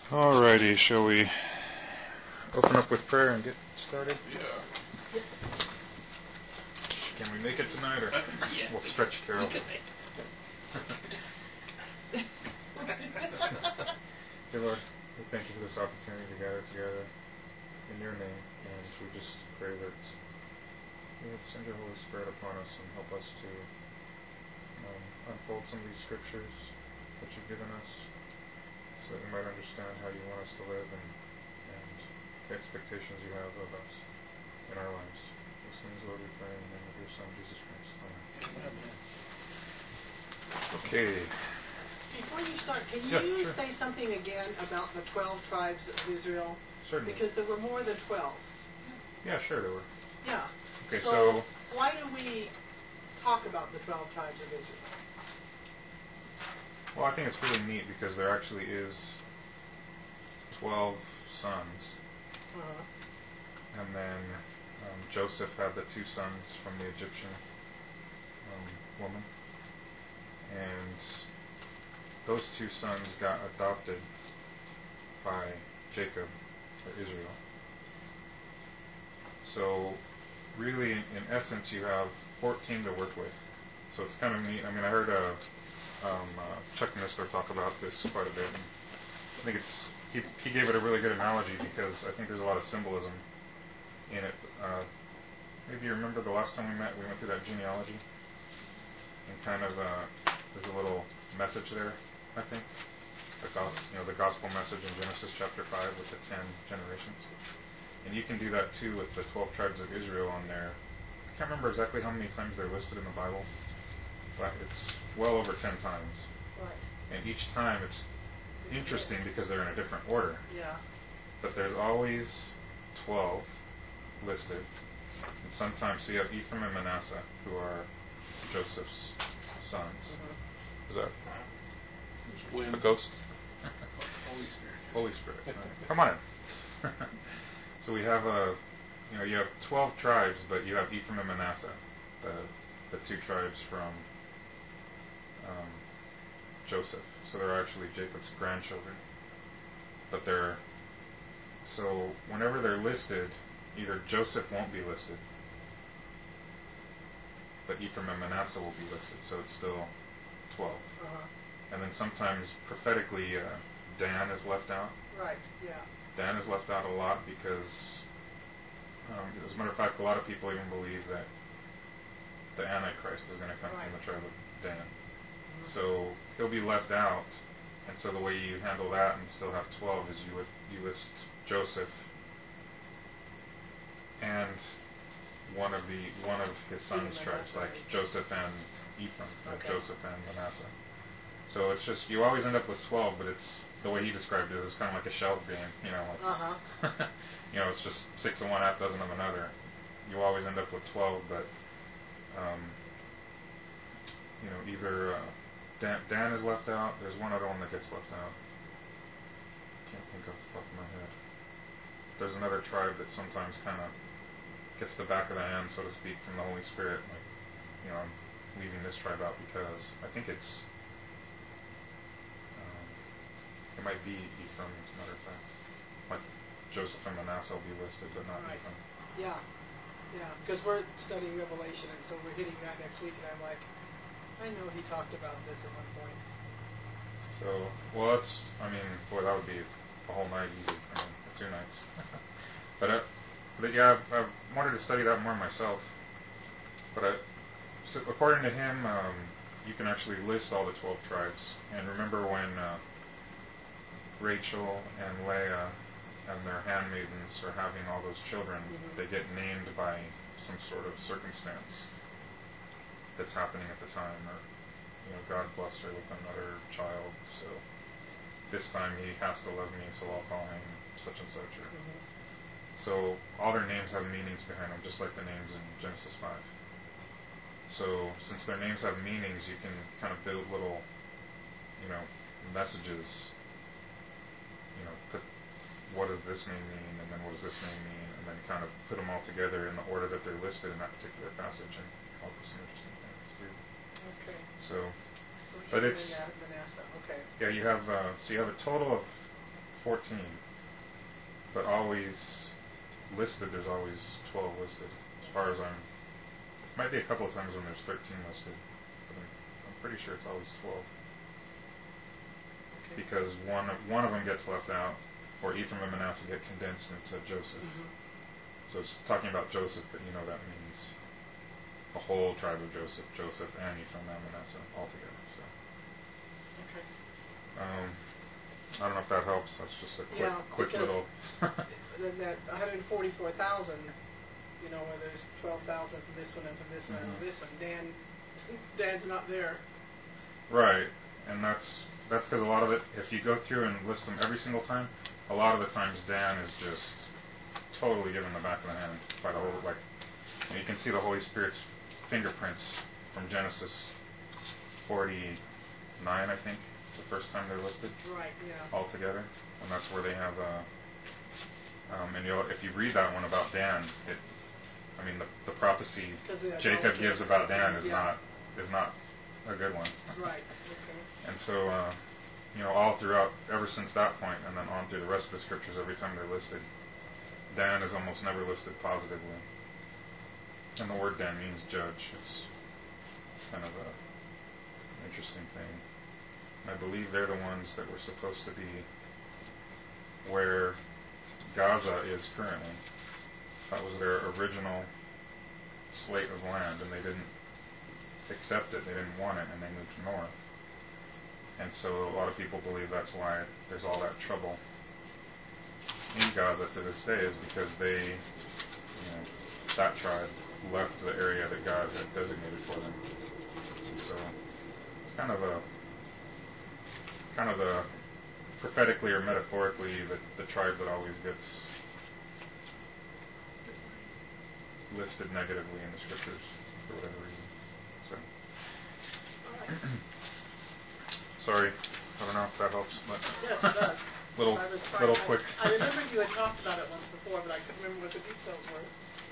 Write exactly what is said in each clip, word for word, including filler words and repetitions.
Alrighty, shall we open up with prayer and get started? Yeah. Can we make it tonight, or yeah. we'll stretch Carol? Dear Lord, we thank you for this opportunity to gather together in your name, and we just pray that you would send your Holy Spirit upon us and help us to um, unfold some of these scriptures that you've given us, so that we might understand how you want us to live and, and the expectations you have of us in our lives. These things, Lord, we pray in the name of your Son, Jesus Christ. Amen. Okay. Before you start, can yeah, you sure. say something again about the twelve tribes of Israel? Certainly. Because there were more than twelve. Yeah, sure there were. Yeah. Okay, so, so why do we talk about the twelve tribes of Israel? Well, I think it's really neat because there actually is twelve sons. Uh-huh. And then um, Joseph had the two sons from the Egyptian um, woman. And those two sons got adopted by Jacob, or Israel. So, really, in, in essence, you have fourteen to work with. So it's kind of neat. I mean, I heard a Um, uh, Chuck Missler talk about this quite a bit. And I think it's he, he gave it a really good analogy because I think there's a lot of symbolism in it. Uh, maybe you remember the last time we met, we went through that genealogy, and kind of uh, there's a little message there. I think the gospel, you know, the gospel message in Genesis chapter five with the ten generations, and you can do that too with the twelve tribes of Israel on there. I can't remember exactly how many times they're listed in the Bible. But it's well over ten times. Right. And each time it's interesting because they're in a different order. Yeah. But there's always twelve listed. And sometimes, so you have Ephraim and Manasseh, who are Joseph's sons. Mm-hmm. Is that Wind. a ghost? Holy Spirit. Holy Spirit. Right. Come on in. So we have a, you know, you have twelve tribes, but you have Ephraim and Manasseh, the the two tribes from Um, Joseph. So they're actually Jacob's grandchildren. But they're, so whenever they're listed, either Joseph won't be listed, but Ephraim and Manasseh will be listed, so it's still twelve. Uh-huh. And then sometimes prophetically, uh, Dan is left out. Right, yeah. Dan is left out a lot because, um, as a matter of fact, a lot of people even believe that the Antichrist is going to come right. from the tribe of Dan. So he'll be left out, and so the way you handle that and still have twelve is you would you list Joseph and one of the one of his sons' tribes, like Joseph and Ephraim, like okay. Joseph and Manasseh. So it's just you always end up with twelve, but it's the way he described it is kind of like a shelf game, you know. Like, uh-huh. You know, it's just six of one, half dozen of another. You always end up with twelve, but um, you know, either. Uh, Dan, Dan is left out. There's one other one that gets left out. Can't think off the top of my head. There's another tribe that sometimes kind of gets the back of the hand, so to speak, from the Holy Spirit. Like, you know, I'm leaving this tribe out because I think it's, um, it might be Ephraim, as a matter of fact. Like Joseph and Manasseh will be listed, but not right. Ephraim. Yeah, yeah, because we're studying Revelation, and so we're hitting that next week, and I'm like, I know he talked about this at one point. So, well, that's, I mean, boy, that would be a whole night easy. I mean, two nights. but, uh, but yeah, I've, I've wanted to study that more myself. But I, so according to him, um, you can actually list all the twelve tribes. And remember when uh, Rachel and Leah and their handmaidens are having all those children, mm-hmm. they get named by some sort of circumstance that's happening at the time, or you know, God blessed her with another child, so this time he has to love me, so I'll call him such and such. Or, mm-hmm. So all their names have meanings behind them, just like the names in Genesis five. So since their names have meanings, you can kind of build little, you know, messages. You know, put what does this name mean, and then what does this name mean, and then kind of put them all together in the order that they're listed in that particular passage, and all this interesting. Okay. So, so but it's Manasseh. Okay. Yeah, you have uh, so you have a total of fourteen, but always listed, there's always twelve listed. As far as I'm, might be a couple of times when there's thirteen listed, but I'm, I'm pretty sure it's always twelve. Okay. Because one of, one of them gets left out, or Ephraim and Manasseh get condensed into Joseph. Mm-hmm. So it's talking about Joseph, but you know that means the whole tribe of Joseph, Joseph and Ephraim and Manasseh all together. So, Okay. um, I don't know if that helps. That's just a quick, Yeah, quick because little. then that one hundred forty-four thousand, you know, where there's twelve thousand from this one and from this one and Mhm. from this one. Dan, Dan's not there. Right, and that's that's because a lot of it, if you go through and list them every single time, a lot of the times Dan is just totally given the back of the hand by the whole, like, and you can see the Holy Spirit's fingerprints from Genesis forty-nine, I think. It's the first time they're listed. Right. Yeah. All together, and that's where they have. Uh, um, and you'll, if you read that one about Dan, it, I mean, the, the prophecy Jacob gives about Dan is yeah. not is not a good one. Right. Okay. And so, uh, you know, all throughout, ever since that point, and then on through the rest of the scriptures, every time they're listed, Dan is almost never listed positively. And the word Dan means judge. It's kind of a, an interesting thing. I believe they're the ones that were supposed to be where Gaza is currently. That was their original slate of land, and they didn't accept it. They didn't want it, and they moved north. And so a lot of people believe that's why there's all that trouble in Gaza to this day, is because they, you know, that tribe left the area that God had designated for them. And so it's kind of a kind of the prophetically or metaphorically the, the tribe that always gets listed negatively in the scriptures for whatever reason. So sorry, I don't know if that helps, but yes, it does. little I was little I, quick. I remember you had talked about it once before, but I couldn't remember what the details were.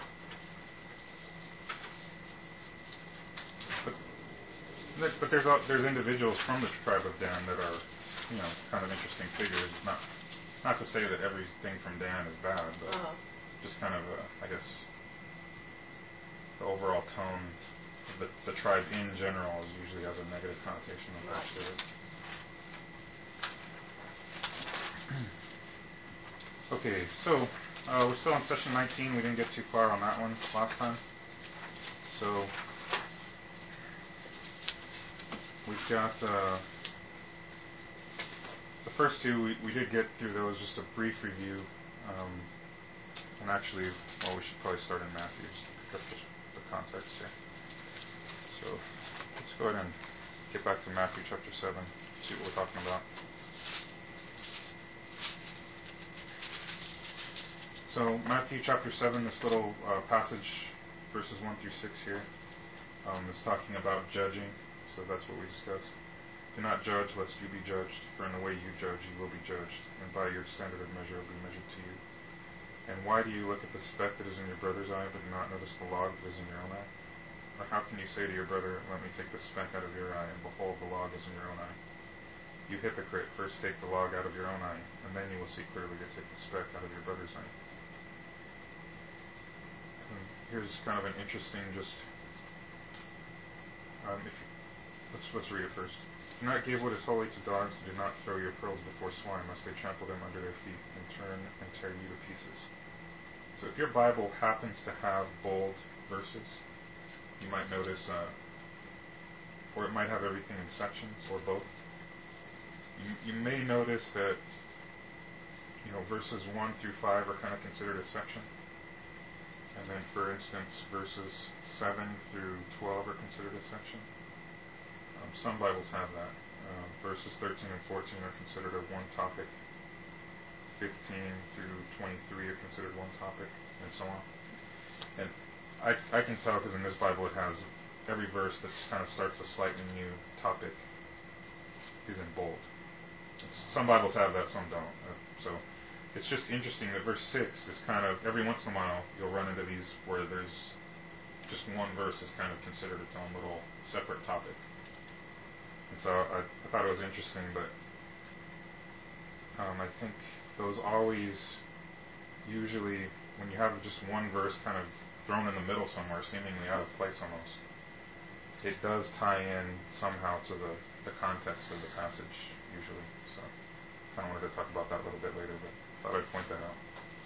But, but there's uh, there's individuals from the tribe of Dan that are, you know, kind of interesting figures. Not not to say that everything from Dan is bad, but Uh-huh. just kind of, a, I guess, the overall tone of the, the tribe in general is usually has a negative connotation attached to it. Okay, so uh, we're still in session nineteen. We didn't get too far on that one last time. So we've got uh, the first two, we, we did get through those, just a brief review. Um, and actually, well, we should probably start in Matthew, just to pick up the, the context here. So let's go ahead and get back to Matthew chapter seven, see what we're talking about. So Matthew chapter seven, this little uh, passage, verses one through six here, um, is talking about judging. So that's what we discussed. Do not judge, lest you be judged. For in the way you judge, you will be judged, and by your standard of measure will be measured to you. And why do you look at the speck that is in your brother's eye, but do not notice the log that is in your own eye? Or how can you say to your brother, let me take the speck out of your eye, and behold, the log is in your own eye? You hypocrite, first take the log out of your own eye, and then you will see clearly to take the speck out of your brother's eye. And here's kind of an interesting, just, um, if you, let's, let's read it first. Do not give what is holy to dogs, and do not throw your pearls before swine, lest they trample them under their feet, and turn and tear you to pieces. So if your Bible happens to have bold verses, you might notice, uh, or it might have everything in sections, or both. You, you may notice that, you know, verses one through five are kind of considered a section. And then, for instance, verses seven through twelve are considered a section. Um, some Bibles have that. Uh, verses thirteen and fourteen are considered a one topic. fifteen through twenty-three are considered one topic, and so on. And I, I can tell because in this Bible it has every verse that kind of starts a slightly new topic is in bold. It's, some Bibles have that, some don't. Uh, so it's just interesting that verse six is kind of, every once in a while you'll run into these where there's just one verse is kind of considered its own little separate topic. And so I, I thought it was interesting, but um, I think those always, usually, when you have just one verse kind of thrown in the middle somewhere, seemingly out of place almost, it does tie in somehow to the, the context of the passage, usually. So, kind of wanted to talk about that a little bit later, but thought I'd point that out.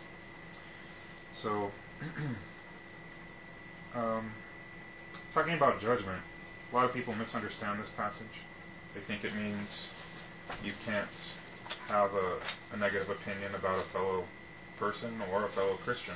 So, um, talking about judgment, a lot of people misunderstand this passage. They think it means you can't have a, a negative opinion about a fellow person or a fellow Christian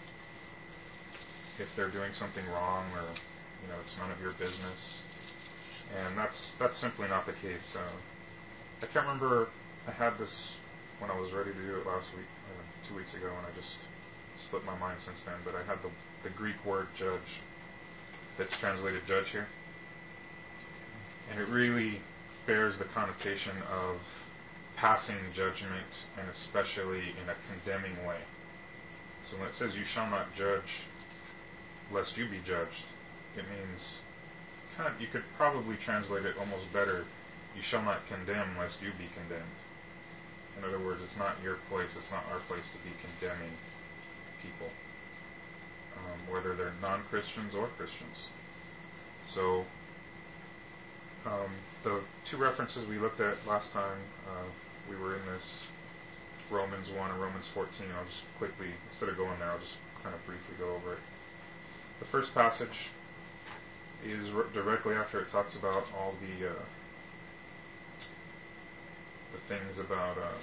if they're doing something wrong, or you know, it's none of your business. And that's that's simply not the case. Uh, I can't remember. I had this when I was ready to do it last week, uh, two weeks ago, and I just slipped my mind since then. But I had the the Greek word judge that's translated judge here, and it really bears the connotation of passing judgment, and especially in a condemning way. So when it says you shall not judge lest you be judged, it means, kind of, you could probably translate it almost better, you shall not condemn lest you be condemned. In other words, it's not your place, it's not our place to be condemning people, um, whether they're non-Christians or Christians. So, um, the two references we looked at last time, uh, we were in this Romans one and Romans fourteen. I'll just quickly, instead of going there, I'll just kind of briefly go over it. The first passage is r- directly after it talks about all the uh, the things about um,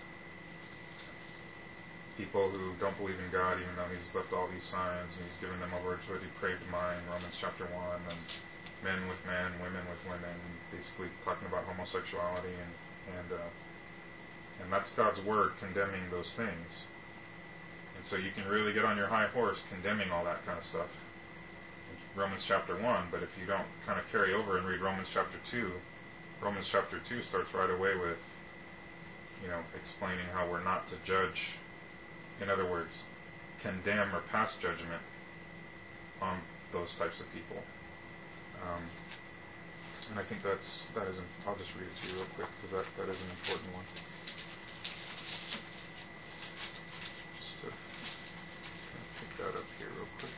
people who don't believe in God, even though He's left all these signs, and He's given them over to a depraved mind, Romans chapter one, and men with men, women with women, basically talking about homosexuality, and and uh, and that's God's word condemning those things. And so you can really get on your high horse condemning all that kind of stuff in Romans chapter one, but if you don't kind of carry over and read Romans chapter two, Romans chapter two starts right away with, you know, explaining how we're not to judge, in other words, condemn or pass judgment on those types of people. Um, and I think that's, that is, an, I'll just read it to you real quick, because that, that is an important one. Just to pick that up here real quick.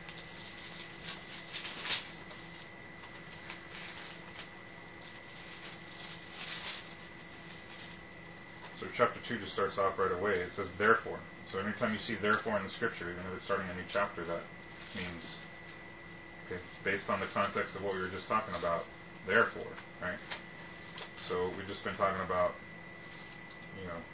So chapter two just starts off right away. It says, therefore. So anytime you see therefore in the scripture, even if it's starting a new chapter, that means, okay, based on the context of what we were just talking about, therefore, right? So we've just been talking about, you know,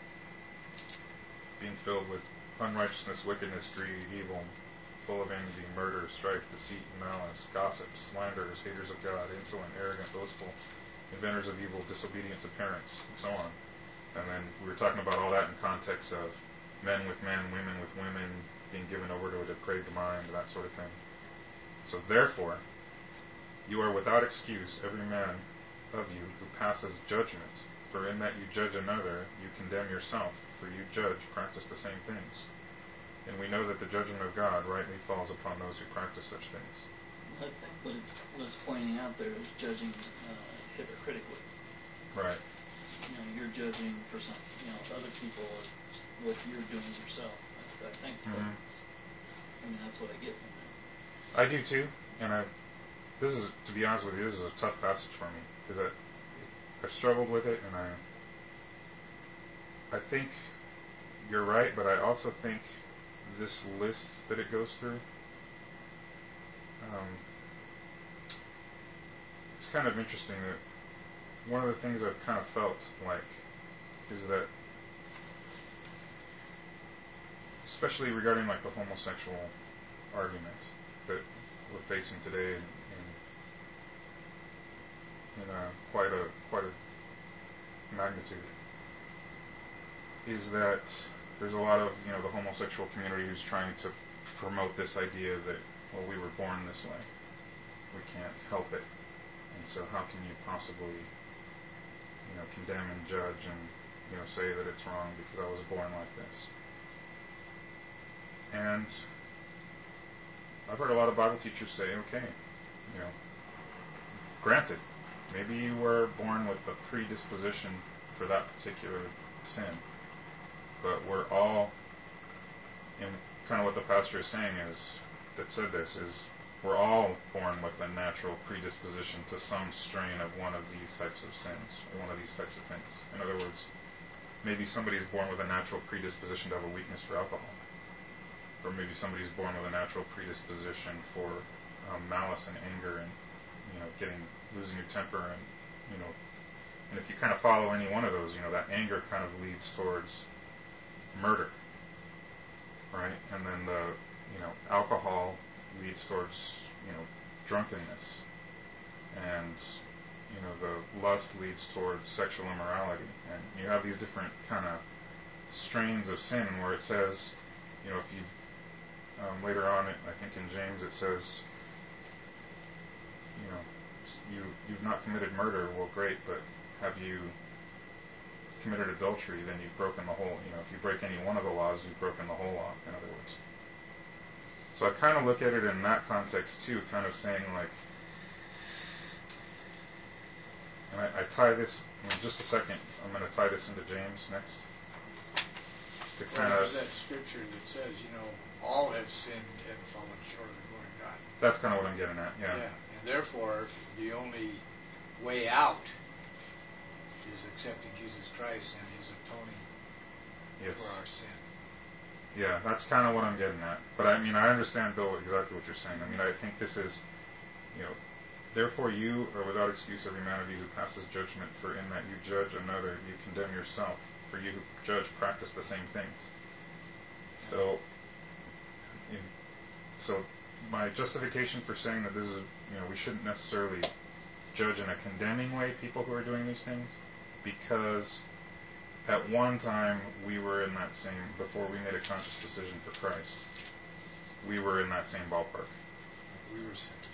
being filled with unrighteousness, wickedness, greed, evil, full of envy, murder, strife, deceit, malice, gossip, slanderers, haters of God, insolent, arrogant, boastful, inventors of evil, disobedient to parents, and so on. And then we were talking about all that in context of men with men, women with women, being given over to a depraved mind, that sort of thing. So therefore, you are without excuse, every man of you who passes judgment, for in that you judge another, you condemn yourself, for you judge, practice the same things. And we know that the judgment of God rightly falls upon those who practice such things. I think what it was pointing out there is judging uh, hypocritically. Right. You know, you're judging for some, you know, other people or what you're doing yourself. I, I think. Mm-hmm. I mean, that's what I get from that. I do too, and I. This is, to be honest with you, this is a tough passage for me because I, I've struggled with it, and I. I think you're right, but I also think this list that it goes through. Um, it's kind of interesting that one of the things I've kind of felt like is that, especially regarding like the homosexual argument that we're facing today in, in, in a, quite a quite a magnitude, is that there's a lot of, you know, the homosexual community who's trying to promote this idea that, well, we were born this way, we can't help it, and so how can you possibly, you know, condemn and judge and, you know, say that it's wrong because I was born like this. And I've heard a lot of Bible teachers say, okay, you know, granted, maybe you were born with a predisposition for that particular sin. But we're all, and kind of what the pastor is saying is, that said this, is we're all born with a natural predisposition to some strain of one of these types of sins, or one of these types of things. In other words, maybe somebody is born with a natural predisposition to have a weakness for alcohol. Or maybe somebody is born with a natural predisposition for um, malice and anger and, you know, getting, losing your temper and, you know, and if you kind of follow any one of those, you know, that anger kind of leads towards murder, right? And then the, you know, alcohol leads towards, you know, drunkenness. And, you know, the lust leads towards sexual immorality. And you have these different kind of strains of sin where it says, you know, if you, um, later on, I think in James it says, you know, you, you've not committed murder, well, great, but have you committed adultery, then you've broken the whole, you know, if you break any one of the laws, you've broken the whole law, in other words. So I kind of look at it in that context too, kind of saying like, and I, I tie this, in just a second, I'm going to tie this into James next. To kind well, of, there's that scripture that says, you know, all have sinned and fallen short of the glory of God. That's kind of what I'm getting at, yeah. Yeah, and therefore, the only way out is accepting Jesus Christ and His atoning yes. for our sin. Yeah, that's kind of what I'm getting at. But I mean, I understand, Bill, exactly what you're saying. I mean, I think this is, you know, therefore you are without excuse, every man of you who passes judgment, for in that you judge another, you condemn yourself. For you who judge practice the same things. So, in, so my justification for saying that this is, you know, we shouldn't necessarily judge in a condemning way people who are doing these things, because at one time we were in that same, before we made a conscious decision for Christ, we were in that same ballpark. We were sinners.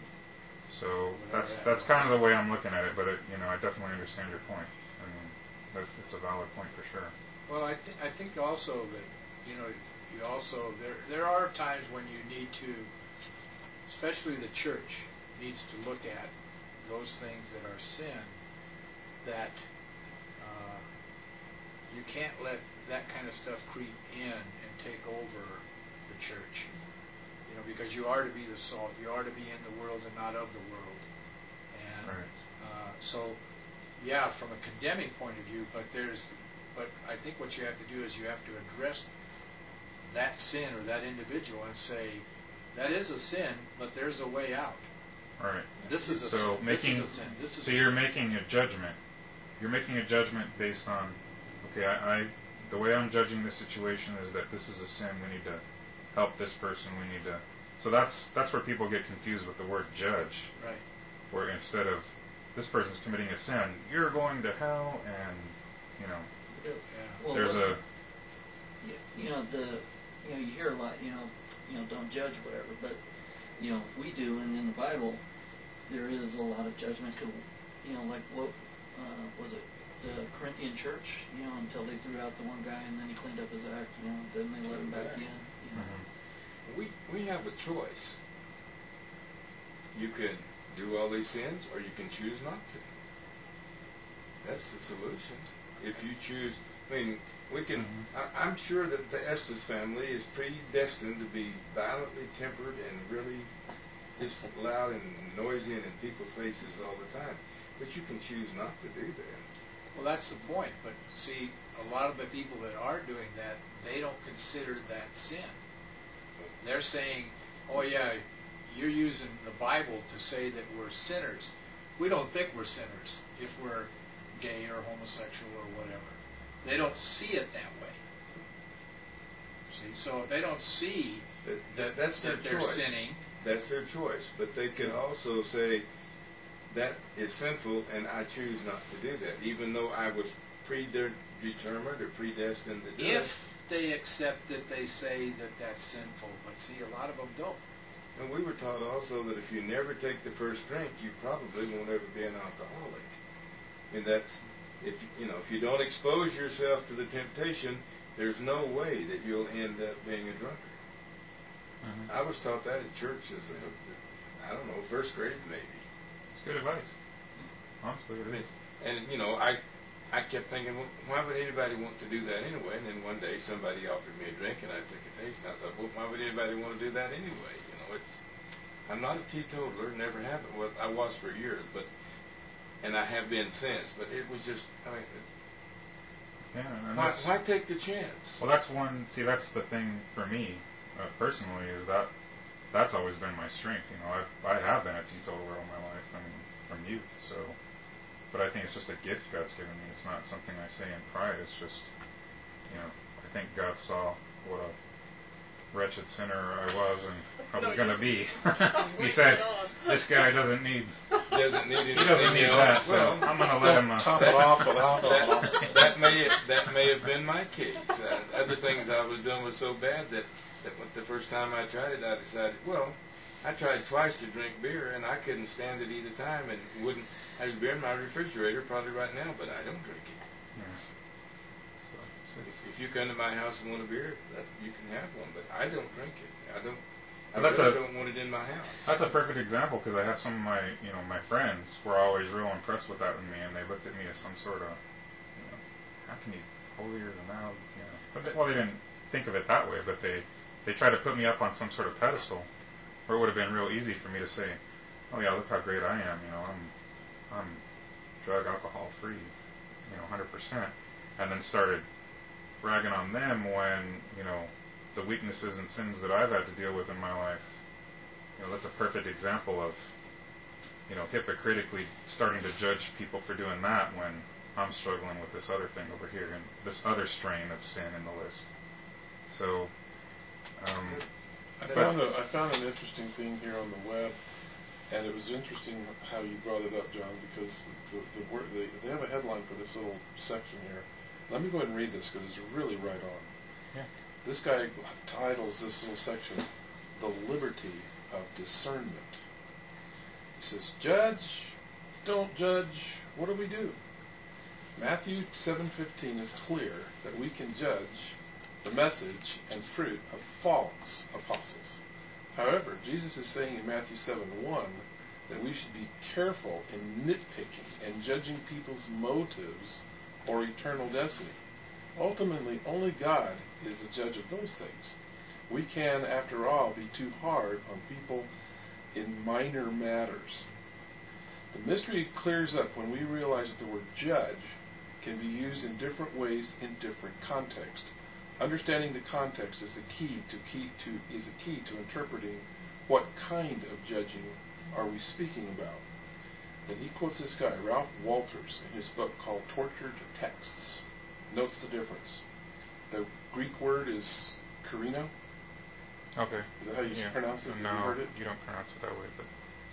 So Whatever that's that that's was. kind of the way I'm looking at it, but it, you know, I definitely understand your point. I mean, that's, it's a valid point for sure. Well, I, th- I think also that, you know, you also, there there are times when you need to, especially the church, needs to look at those things that are sin, that uh, you can't let that kind of stuff creep in and take over the church. You know, because you are to be the salt, you are to be in the world and not of the world. And Right. uh, so, yeah, from a condemning point of view, but there's, but I think what you have to do is you have to address that sin or that individual and say, that is a sin, but there's a way out. Right. This is a so sin. making, this is a sin. This is so a you're sin. making a judgment. You're making a judgment based on, okay, I, I the way I'm judging this situation is that this is a sin. We need to help this person. We need to. So that's that's where people get confused with the word judge. Right. Where instead of this person's committing a sin, you're going to hell, and you know, Yeah. Well, there's a. you, you know the you know you hear a lot you know you know don't judge whatever, but you know we do, and in the Bible there is a lot of judgment. Cause, you know, like what uh, was it the Corinthian church? You know, until they threw out the one guy and then he cleaned up his act. You know, then they let him back in. You know. Mm-hmm. We we have a choice. You can do all these sins, or you can choose not to. That's the solution. If you choose, I mean, we can. Mm-hmm. I, I'm sure that the Estes family is predestined to be violently tempered and really just loud and noisy and in people's faces all the time. But you can choose not to do that. Well, that's the point. But see, a lot of the people that are doing that, they don't consider that sin. They're saying, oh, yeah, you're using the Bible to say that we're sinners. We don't think we're sinners if we're gay or homosexual or whatever. They don't see it that way. See, so if they don't see That, that, that, that's their that they're choice. sinning, That's their choice. But they can also say, that is sinful, and I choose not to do that, even though I was predetermined or predestined to do if it. they accept that they say that that's sinful. But see, a lot of them don't. And we were taught also that if you never take the first drink, you probably won't ever be an alcoholic. And that's, if you know, if you don't expose yourself to the temptation, there's no way that you'll end up being a drunkard. Mm-hmm. I was taught that at church as a, I don't know, first grade maybe. It's good advice. Honestly, it is. And you know, I I kept thinking, well, why would anybody want to do that anyway? And then one day somebody offered me a drink, and I took a taste, and I thought, well, why would anybody want to do that anyway? You know, it's I'm not a teetotaler, never have been. Well, I was for years, but and I have been since. But it was just, I mean, yeah. And why, that's, why take the chance? Well, that's one. See, that's the thing for me uh, personally is that that's always been my strength. You know, I've, I have been a teetotaler all my life. I mean, from youth. So. But I think it's just a gift God's given me. It's not something I say in pride. It's just, you know, I think God saw what a wretched sinner I was and I was no, going to be. He said, "This guy doesn't need doesn't need he doesn't need that." So well, I'm going to let him uh, top it off with alcohol. That, that may that may have been my case. Uh, other things I was doing was so bad that, that the first time I tried it, I decided, well. I tried twice to drink beer, and I couldn't stand it either time, and wouldn't. There's beer in my refrigerator probably right now, but I don't drink it. Yeah. So, so if, if you come to my house and want a beer, that, you can have one, but I don't drink it. I don't. I that's really a, don't want it in my house. That's a perfect example because I have some of my, you know, my friends were always real impressed with that with me, and they looked at me as some sort of, you know, how can you holier than thou, you know? But they, well, they didn't think of it that way, but they they tried to put me up on some sort of pedestal. Or it would have been real easy for me to say, "Oh yeah, look how great I am. You know, I'm, I'm drug alcohol free, you know, one hundred percent." And then started ragging on them when you know the weaknesses and sins that I've had to deal with in my life. You know, that's a perfect example of, you know, hypocritically starting to judge people for doing that when I'm struggling with this other thing over here and this other strain of sin in the list. So. Um, I found, a, I found an interesting thing here on the web, and it was interesting how you brought it up, John, because the, the word, they, they have a headline for this little section here. Let me go ahead and read this because it's really right on. Yeah. This guy titles this little section, "The Liberty of Discernment." He says, "Judge, don't judge, what do we do?" Matthew seven fifteen is clear that we can judge the message and fruit of false apostles. However, Jesus is saying in Matthew seven one that we should be careful in nitpicking and judging people's motives or eternal destiny. Ultimately, only God is the judge of those things. We can, after all, be too hard on people in minor matters. The mystery clears up when we realize that the word judge can be used in different ways in different contexts. Understanding the context is the key to key to is the key to interpreting what kind of judging are we speaking about. Then he quotes this guy, Ralph Walters, in his book called Tortured Texts. Notes the difference. The Greek word is karino. Okay. Is that how you yeah. pronounce it? No, Have you heard it? You don't pronounce it that way, but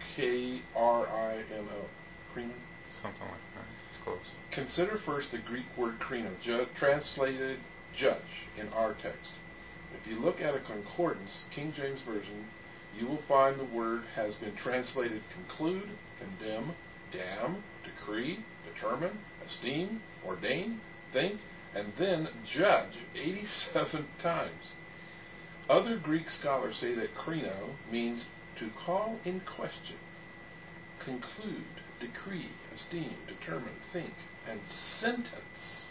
K R I N O. Krino? Something like that. It's close. Consider first the Greek word krino, ju- translated judge in our text. If you look at a concordance, King James Version, you will find the word has been translated conclude, condemn, damn, decree, determine, esteem, ordain, think, and then judge eighty-seven times. Other Greek scholars say that krino means to call in question, conclude, decree, esteem, determine, think, and sentence.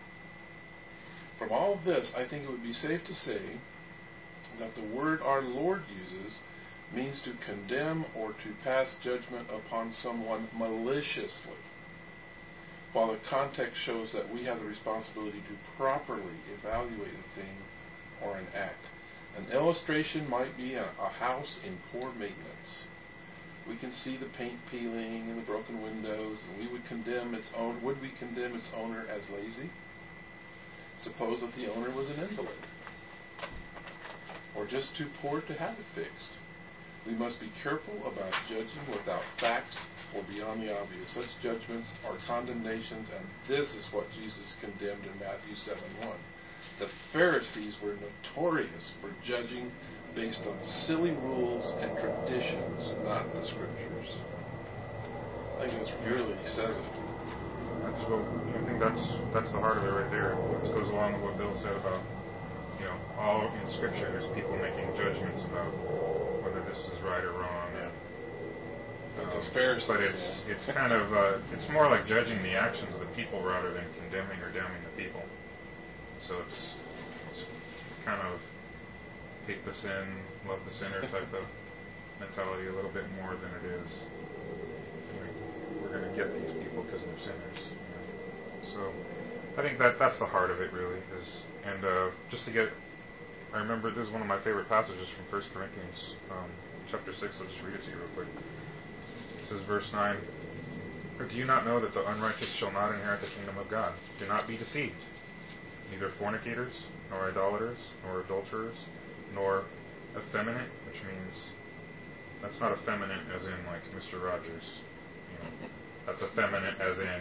From all of this, I think it would be safe to say that the word our Lord uses means to condemn or to pass judgment upon someone maliciously, while the context shows that we have the responsibility to properly evaluate a thing or an act. An illustration might be a, a house in poor maintenance. We can see the paint peeling and the broken windows, and we would condemn its own. Would we condemn its owner as lazy? Suppose that the owner was an invalid, or just too poor to have it fixed. We must be careful about judging without facts or beyond the obvious. Such judgments are condemnations, and this is what Jesus condemned in Matthew seven one. The Pharisees were notorious for judging based on silly rules and traditions, not the Scriptures. I think that's really says it. That's what I think. That's that's the heart of it right there. This goes along with what Bill said about, you know, all in Scripture there's people making judgments about whether this is right or wrong. And, um, Like Um, those Pharisees. but it's it's kind of uh, it's more like judging the actions of the people rather than condemning or damning the people. So it's, it's kind of hate the sin, love the sinner type of mentality a little bit more than it is, you know, we're going to get these people because they're sinners. You know? So I think that that's the heart of it, really. Is and uh, just to get, I remember this is one of my favorite passages from First Corinthians um, chapter six. I'll just read it to you real quick. It says, verse nine. Or do you not know that the unrighteous shall not inherit the kingdom of God? Do not be deceived. Neither fornicators, nor idolaters, nor adulterers, nor effeminate, which means that's not effeminate as in like Mister Rogers. You know, that's effeminate as in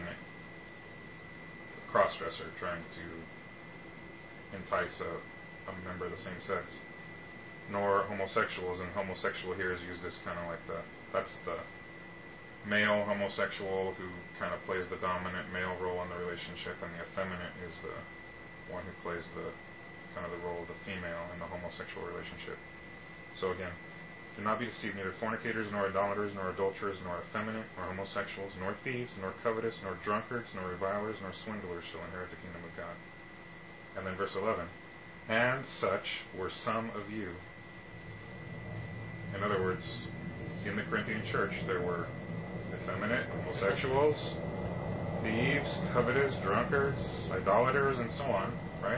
a crossdresser trying to entice a, a member of the same sex. Nor homosexuals, and homosexual here is used as kind of like the that's the male homosexual who kind of plays the dominant male role in the relationship, and the effeminate is the one who plays the kind of the role of the female in the homosexual relationship. So again, do not be deceived, neither fornicators, nor idolaters, nor adulterers, nor effeminate, nor homosexuals, nor thieves, nor covetous, nor drunkards, nor revilers, nor swindlers shall inherit the kingdom of God. And then verse eleven, and such were some of you. In other words, in the Corinthian church there were effeminate, homosexuals, thieves, covetous, drunkards, idolaters, and so on, right?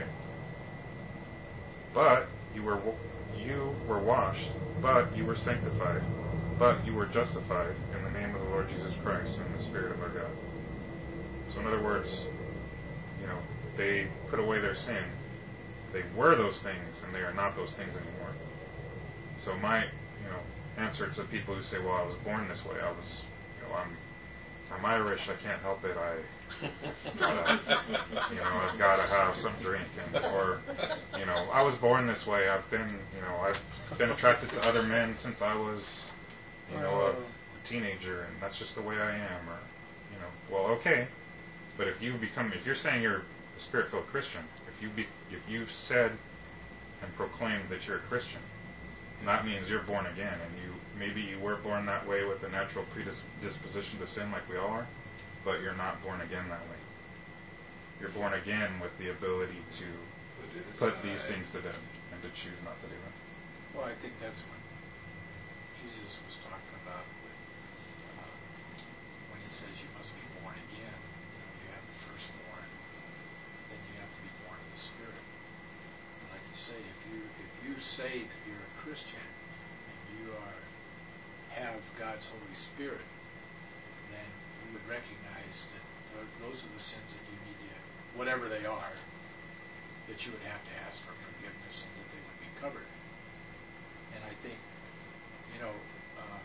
But you were you were washed, but you were sanctified, but you were justified in the name of the Lord Jesus Christ and the Spirit of our God. So in other words, you know, they put away their sin. They were those things, and they are not those things anymore. So my, you know, answer to people who say, well, I was born this way, I was, you know, I'm I'm Irish, I can't help it, I gotta, you know, I've got to have some drink, and, or, you know, I was born this way, I've been, you know, I've been attracted to other men since I was, you know, a teenager, and that's just the way I am, or, you know, well, okay, but if you become, if you're saying you're a Spirit-filled Christian, if you be, if you've said and proclaimed that you're a Christian, that means you're born again, and you maybe you were born that way with a natural predisposition to sin, like we all are, but you're not born again that way. You're born again with the ability to put these things to death and to choose not to do them. Well, I think that's what Jesus was talking about with, uh, when he says you must be born again. You know, you have the firstborn, then you have to be born of the Spirit. And like you say, if you if you say that you're a Christian and you are have God's Holy Spirit, then you would recognize that th- those are the sins that you need to, whatever they are, that you would have to ask for forgiveness and that they would be covered. And I think, you know, uh,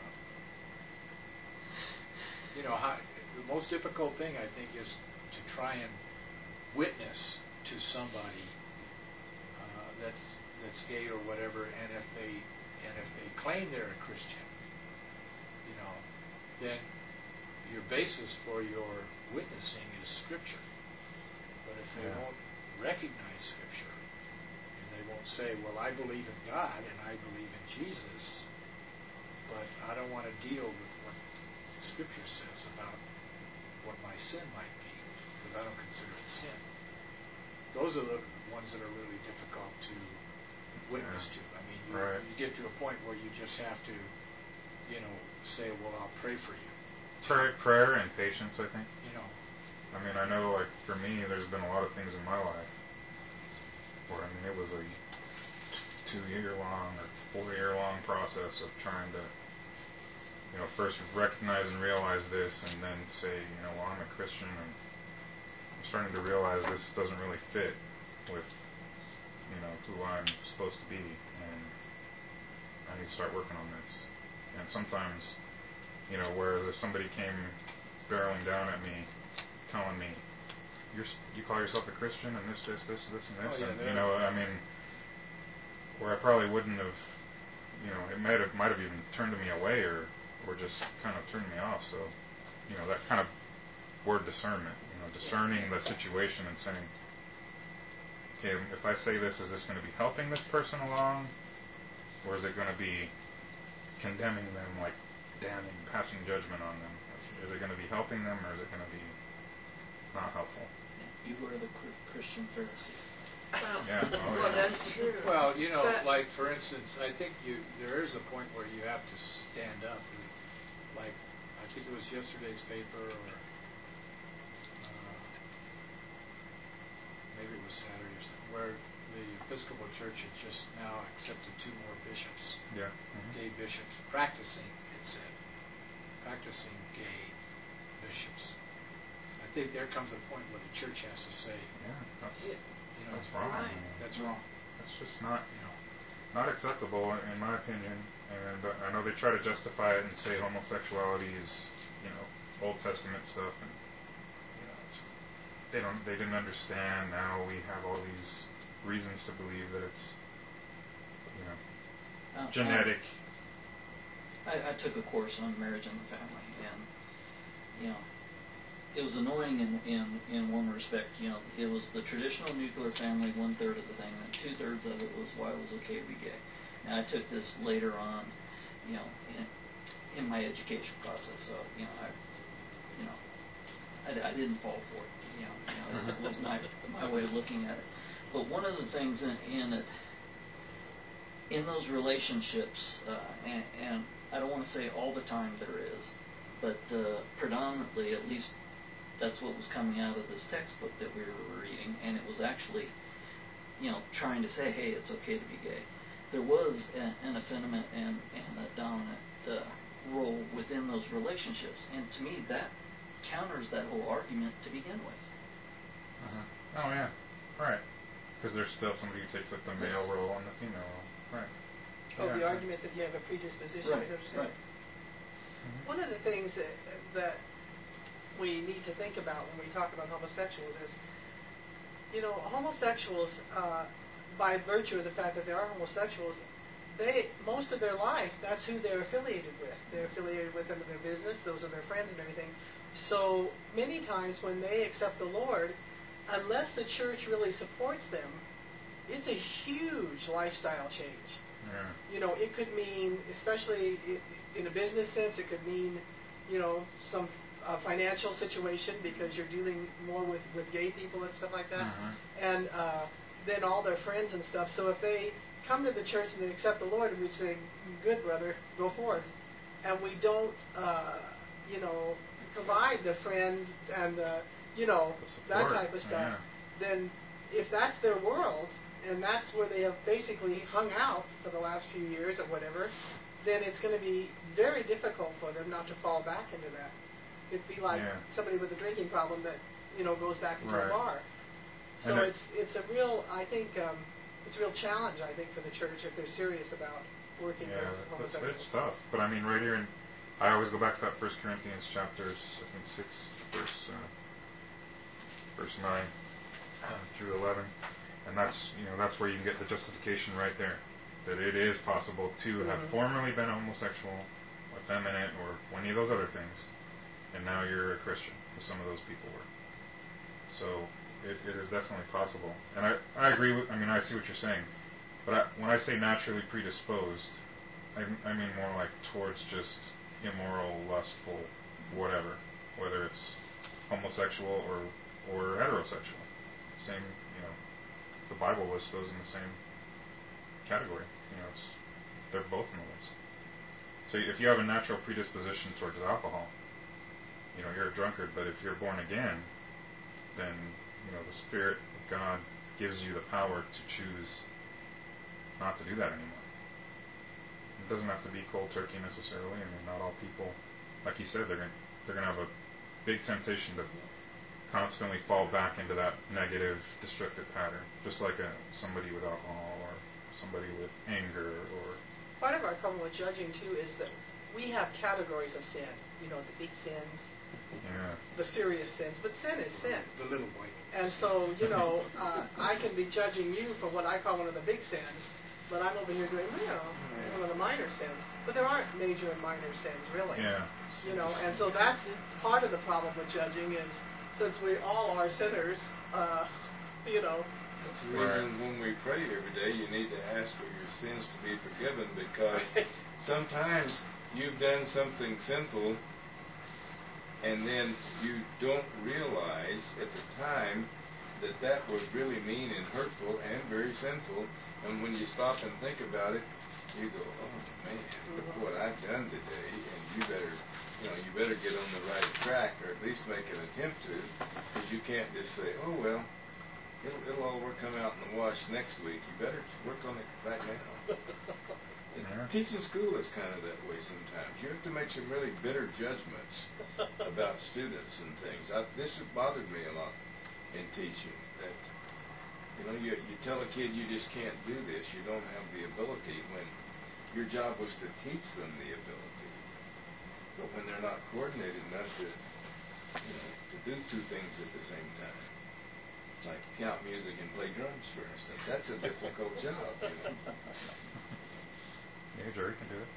you know, how, the most difficult thing I think is to try and witness to somebody uh, that's that's gay or whatever, and if they and if they claim they're a Christian, you know, then your basis for your witnessing is Scripture. But if they Yeah. won't recognize Scripture, and they won't say, well, I believe in God and I believe in Jesus, but I don't want to deal with what Scripture says about what my sin might be, because I don't consider it sin. Those are the ones that are really difficult to witness Yeah. to. I mean, you, Right. you get to a point where you just have to, you know, say, well, I'll pray for you. Prayer, prayer and patience, I think. You know, I mean, I know, like, for me, there's been a lot of things in my life where, I mean, it was a two-year-long or four-year-long process of trying to, you know, first recognize and realize this, and then say, you know, well, I'm a Christian, and I'm starting to realize this doesn't really fit with, you know, who I'm supposed to be, and I need to start working on this. And sometimes, you know, whereas if somebody came barreling down at me, telling me, "You're you call yourself a Christian and this, this, this, this, and this," Oh, yeah, and they're- you know, I mean, where I probably wouldn't have, you know, it might have might have even turned me away or or just kind of turned me off. So, you know, that kind of word discernment, you know, discerning the situation and saying, okay, if I say this, is this going to be helping this person along, or is it going to be condemning them like damning, passing judgment on them? Is it going to be helping them, or is it going to be not helpful? You were the Christian Pharisee. Well, Yeah, oh, well yeah. that's true. Well, you know, But- like for instance, I think you there is a point where you have to stand up. Like I think it was yesterday's paper, or uh, maybe it was Saturday, or something, where the Episcopal Church had just now accepted two more bishops, Yeah. Mm-hmm. gay bishops, practicing. It said, practicing gay bishops. I think there comes a point where the church has to say, Yeah, that's, you know, that's wrong. right. that's wrong. That's just not, You know. not acceptable, in my opinion. And uh, I know they try to justify it and say homosexuality is, you know, Old Testament stuff, and you know, it's, they don't, they didn't understand. Now we have all these reasons to believe that it's, you know, Uh, genetic. I, I took a course on marriage and the family, and you know, it was annoying in, in in one respect. You know, it was the traditional nuclear family, one third of the thing, and two thirds of it was why it was okay to be gay. And I took this later on, you know, in in my education process. So you know, I, you know, I, I didn't fall for it. You know, you know, it was my my way of looking at it. But one of the things in, in it, in those relationships, uh, and, and I don't want to say all the time there is, but uh, predominantly, at least that's what was coming out of this textbook that we were reading, and it was actually, you know, trying to say, hey, it's okay to be gay. There was a, an effeminate and, and a dominant uh, role within those relationships, and to me, that counters that whole argument to begin with. Uh-huh. Oh yeah, right. Because there's still somebody who takes up the male role and the female role, right? Oh, Yeah. the argument that you have a predisposition. Right, is that what you're saying? right. Mhm. One of the things that, that we need to think about when we talk about homosexuals is, you know, homosexuals, uh, by virtue of the fact that they are homosexuals, they most of their life, that's who they're affiliated with. They're affiliated with them in their business. Those are their friends and everything. So many times when they accept the Lord, unless the church really supports them, it's a huge lifestyle change. Yeah. You know, it could mean, especially i- in a business sense, it could mean, you know, some uh, financial situation because you're dealing more with, with gay people and stuff like that. Mhm. And uh, then all their friends and stuff. So if they come to the church and they accept the Lord, and we say, good, brother, go forth. And we don't, uh, you know, provide the friend and, the, you know, The that support, type of stuff, yeah. then if that's their world, and that's where they have basically hung out for the last few years or whatever, then it's going to be very difficult for them not to fall back into that. It'd be like Yeah. somebody with a drinking problem that, you know, goes back into Right. a bar. So And it- it's it's a real, I think, um, it's a real challenge, I think, for the church if they're serious about working Yeah, with it's, homosexuals. it's tough. But I mean, right here, in, I always go back to that First Corinthians chapters, I think six, verse uh, verse nine uh, through eleven, and that's you know that's where you can get the justification right there, that it is possible to have Mhm. formerly been homosexual, effeminate, or any of those other things, and now you're a Christian, as some of those people were. So it, it is definitely possible, and I I agree with. I mean, I see what you're saying. But I, when I say naturally predisposed, I, I mean more like towards just immoral, lustful, whatever, whether it's homosexual or or heterosexual. Same, you know, the Bible lists those in the same category. You know, it's they're both in the list. So if you have a natural predisposition towards alcohol, you know, you're a drunkard. But if you're born again, then you know the Spirit of God gives you the power to choose not to do that anymore. It doesn't have to be cold turkey necessarily. I mean, not all people, like you said, they're going they're going to have a big temptation to constantly fall back into that negative, destructive pattern, just like a, somebody with alcohol or somebody with anger or. Part of our problem with judging too is that we have categories of sin. You know, the big sins, Yeah. the serious sins, but sin is sin. The little boy. And so, you know, uh, I can be judging you for what I call one of the big sins, but I'm over here doing, you know, one of the minor sins. But there aren't major and minor sins, really. Yeah. You know, and so that's part of the problem with judging is, since we all are sinners, uh, you know, That's the reason when we pray every day, you need to ask for your sins to be forgiven, because sometimes you've done something sinful and then you don't realize at the time that that was really mean and hurtful and very sinful. And when you stop and think about it, you go, oh man, look what I've done today, and you better, you know, you better get on the right track, or at least make an attempt to, because you can't just say, oh well, it'll, it'll all work come out in the wash next week. You better work on it right now. Yeah. Teaching school is kind of that way sometimes. You have to make some really bitter judgments about students and things. I, this has bothered me a lot in teaching, that you know, you, you tell a kid you just can't do this, you don't have the ability, when your job was to teach them the ability. But when they're not coordinated enough to, you know, to do two things at the same time, like count music and play drums, for instance, that's a difficult job, you know. Yeah, Jerry can do it.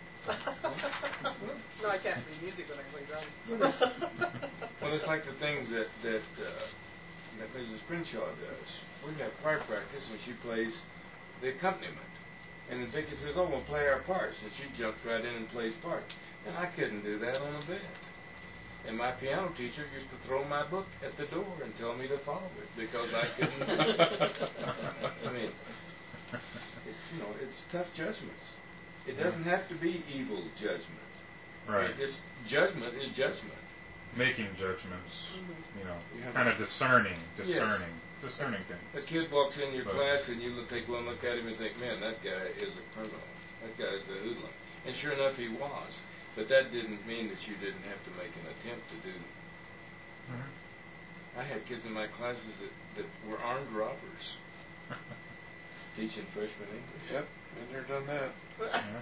No, I can't read music when I play drums. Well, it's, well, it's like the things that that uh, that Missus Crenshaw does. We have choir practice, and she plays the accompaniment. And then Vicki says, "Oh, we'll play our parts," and she jumps right in and plays parts. And I couldn't do that on a bed. And my piano teacher used to throw my book at the door and tell me to follow it because I couldn't do it. I mean, it, you know, it's tough judgments. It doesn't have to be evil judgment. Right. It just judgment is judgment. Making judgments, Mm-hmm. you know, You have kind of to- discerning, Yes. discerning, discerning things. A kid walks in your But- class and you look, take one look at him and think, man, that guy is a criminal. That guy's a hoodlum. And sure enough, he was. But that didn't mean that you didn't have to make an attempt to do. Mm-hmm. I had kids in my classes that, that were armed robbers teaching freshman English. Yep, been there, done that. Yeah.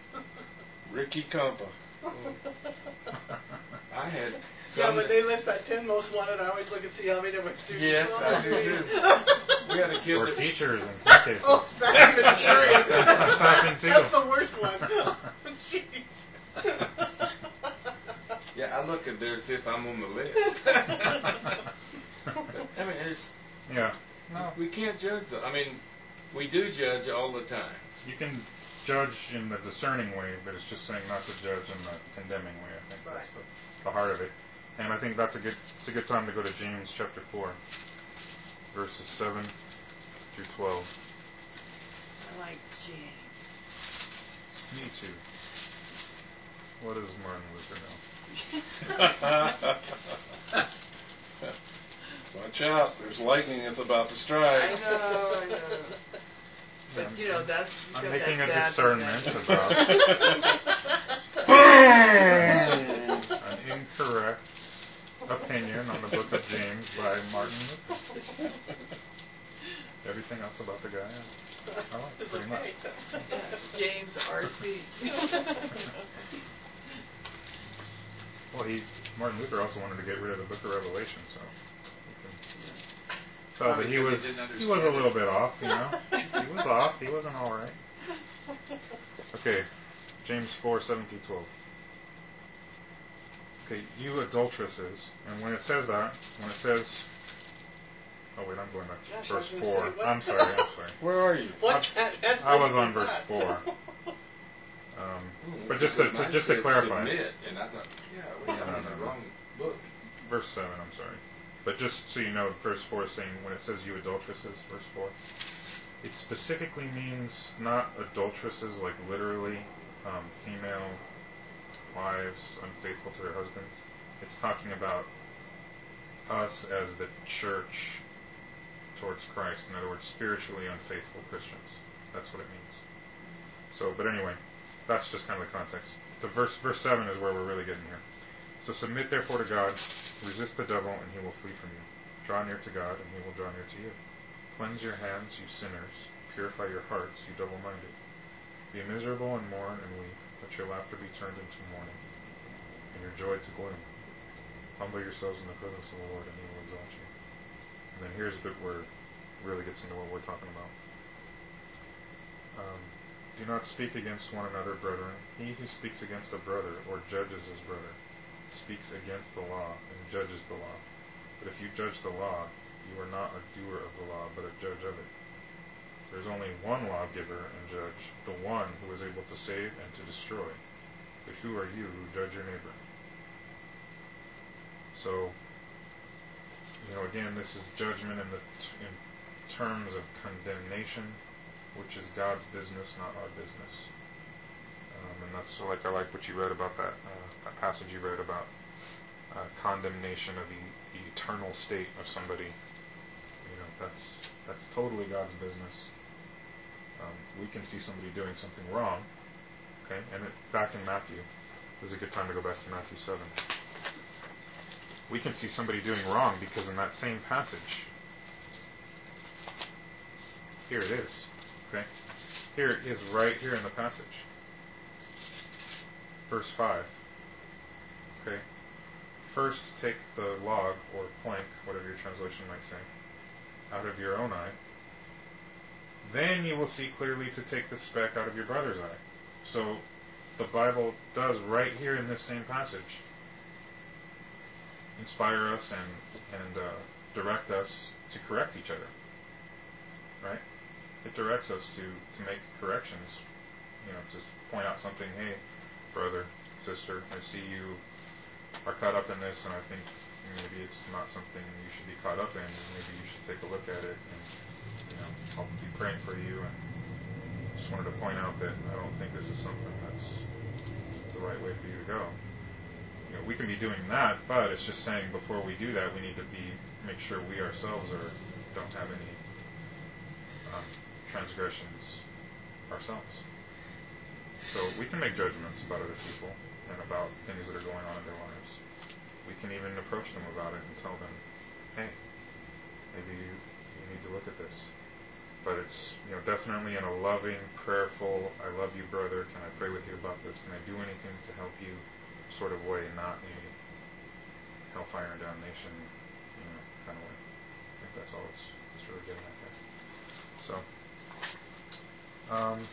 Ricky Compa. I had Yeah, some when they list that ten most wanted, I always look and see how many of my students. Yes, are. I do too. We had a kid Or that teachers in some cases. Oh, that's even true. That's happened too. That's the worst one. Jeez. Yeah, I look at there as if I'm on the list. I mean, it's Yeah. No. we can't judge. The, I mean, we do judge all the time. You can judge in the discerning way, but it's just saying not to judge in the condemning way. I think Right. that's the, the heart of it. And I think that's a good it's a good time to go to James chapter four, verses seven through twelve. I like James. Me too. What does Martin Luther know? Watch out, there's lightning that's about to I strike. know, I know. But you know that's. I'm that- making a that's discernment that. about an incorrect opinion on the book of James by Martin Luther. Everything else about the guy I like It's pretty okay. much. James R C. Well, he Martin Luther also wanted to get rid of the book of Revelation, so you can tell that he Probably was because he didn't he was a understand little it. bit off, you know. He was off. He wasn't all right. Okay, James four seven through twelve. Okay, you adulteresses, and when it says that, when it says, oh wait, I'm going back to Gosh, I verse was gonna four. say, what- I'm sorry, I'm sorry. Where are you? What I'm- cat has I was to do on with verse that? four. Um, Ooh, but just to, mine to just to said clarify, submit, and I thought, yeah, we No, got no, in no, the no. wrong book. verse seven, I'm sorry. But just so you know, verse four is saying, when it says you adulteresses, verse four, it specifically means not adulteresses like literally um, female wives unfaithful to their husbands. It's talking about us as the church towards Christ. In other words, spiritually unfaithful Christians. That's what it means. So, but anyway, that's just kind of the context. The verse, verse seven is where we're really getting here. So submit therefore to God, resist the devil, and he will flee from you. Draw near to God, and he will draw near to you. Cleanse your hands, you sinners. Purify your hearts, you double-minded. Be miserable and mourn and weep. Let your laughter be turned into mourning, and your joy to gloom. Humble yourselves in the presence of the Lord, and he will exalt you. And then here's the word really gets into what we're talking about. Um, Do not speak against one another, brethren. He who speaks against a brother or judges his brother speaks against the law and judges the law. But if you judge the law, You are not a doer of the law, but a judge of it. There's only one lawgiver and judge, the one who is able to save and to destroy. But who are you who judge your neighbor? So, you know, again, this is judgment in the t- in terms of condemnation, which is God's business, not our business. Um, and that's so, like I like what you read about that uh, that passage you read about uh, condemnation of the, the eternal state of somebody. You know, that's that's totally God's business. Um, we can see somebody doing something wrong, okay? And it, back in Matthew, this is a good time to go back to Matthew seven. We can see somebody doing wrong because in that same passage, here it is, okay? Here it is right here in the passage. Verse five, okay? First take the log or plank, whatever your translation might say, out of your own eye. Then you will see clearly to take the speck out of your brother's eye. So the Bible does right here in this same passage inspire us and and uh, direct us to correct each other. Right? It directs us to, to make corrections. You know, to point out something. Hey, brother, sister, I see you are caught up in this, and I think maybe it's not something you should be caught up in. Maybe you should take a look at it, and you know, I'll be praying for you. And just wanted to point out that I don't think this is something that's the right way for you to go. You know, we can be doing that, but it's just saying before we do that, we need to be make sure we ourselves are don't have any um, transgressions ourselves. So we can make judgments about other people and about things that are going on in their lives. We can even approach them about it and tell them, hey, maybe you, you need to look at this. But it's, you know, definitely in a loving, prayerful, I love you, brother, can I pray with you about this? Can I do anything to help you sort of way, not in a hellfire and damnation, you know, kind of way. I think that's all it's, it's really getting at there. So, um,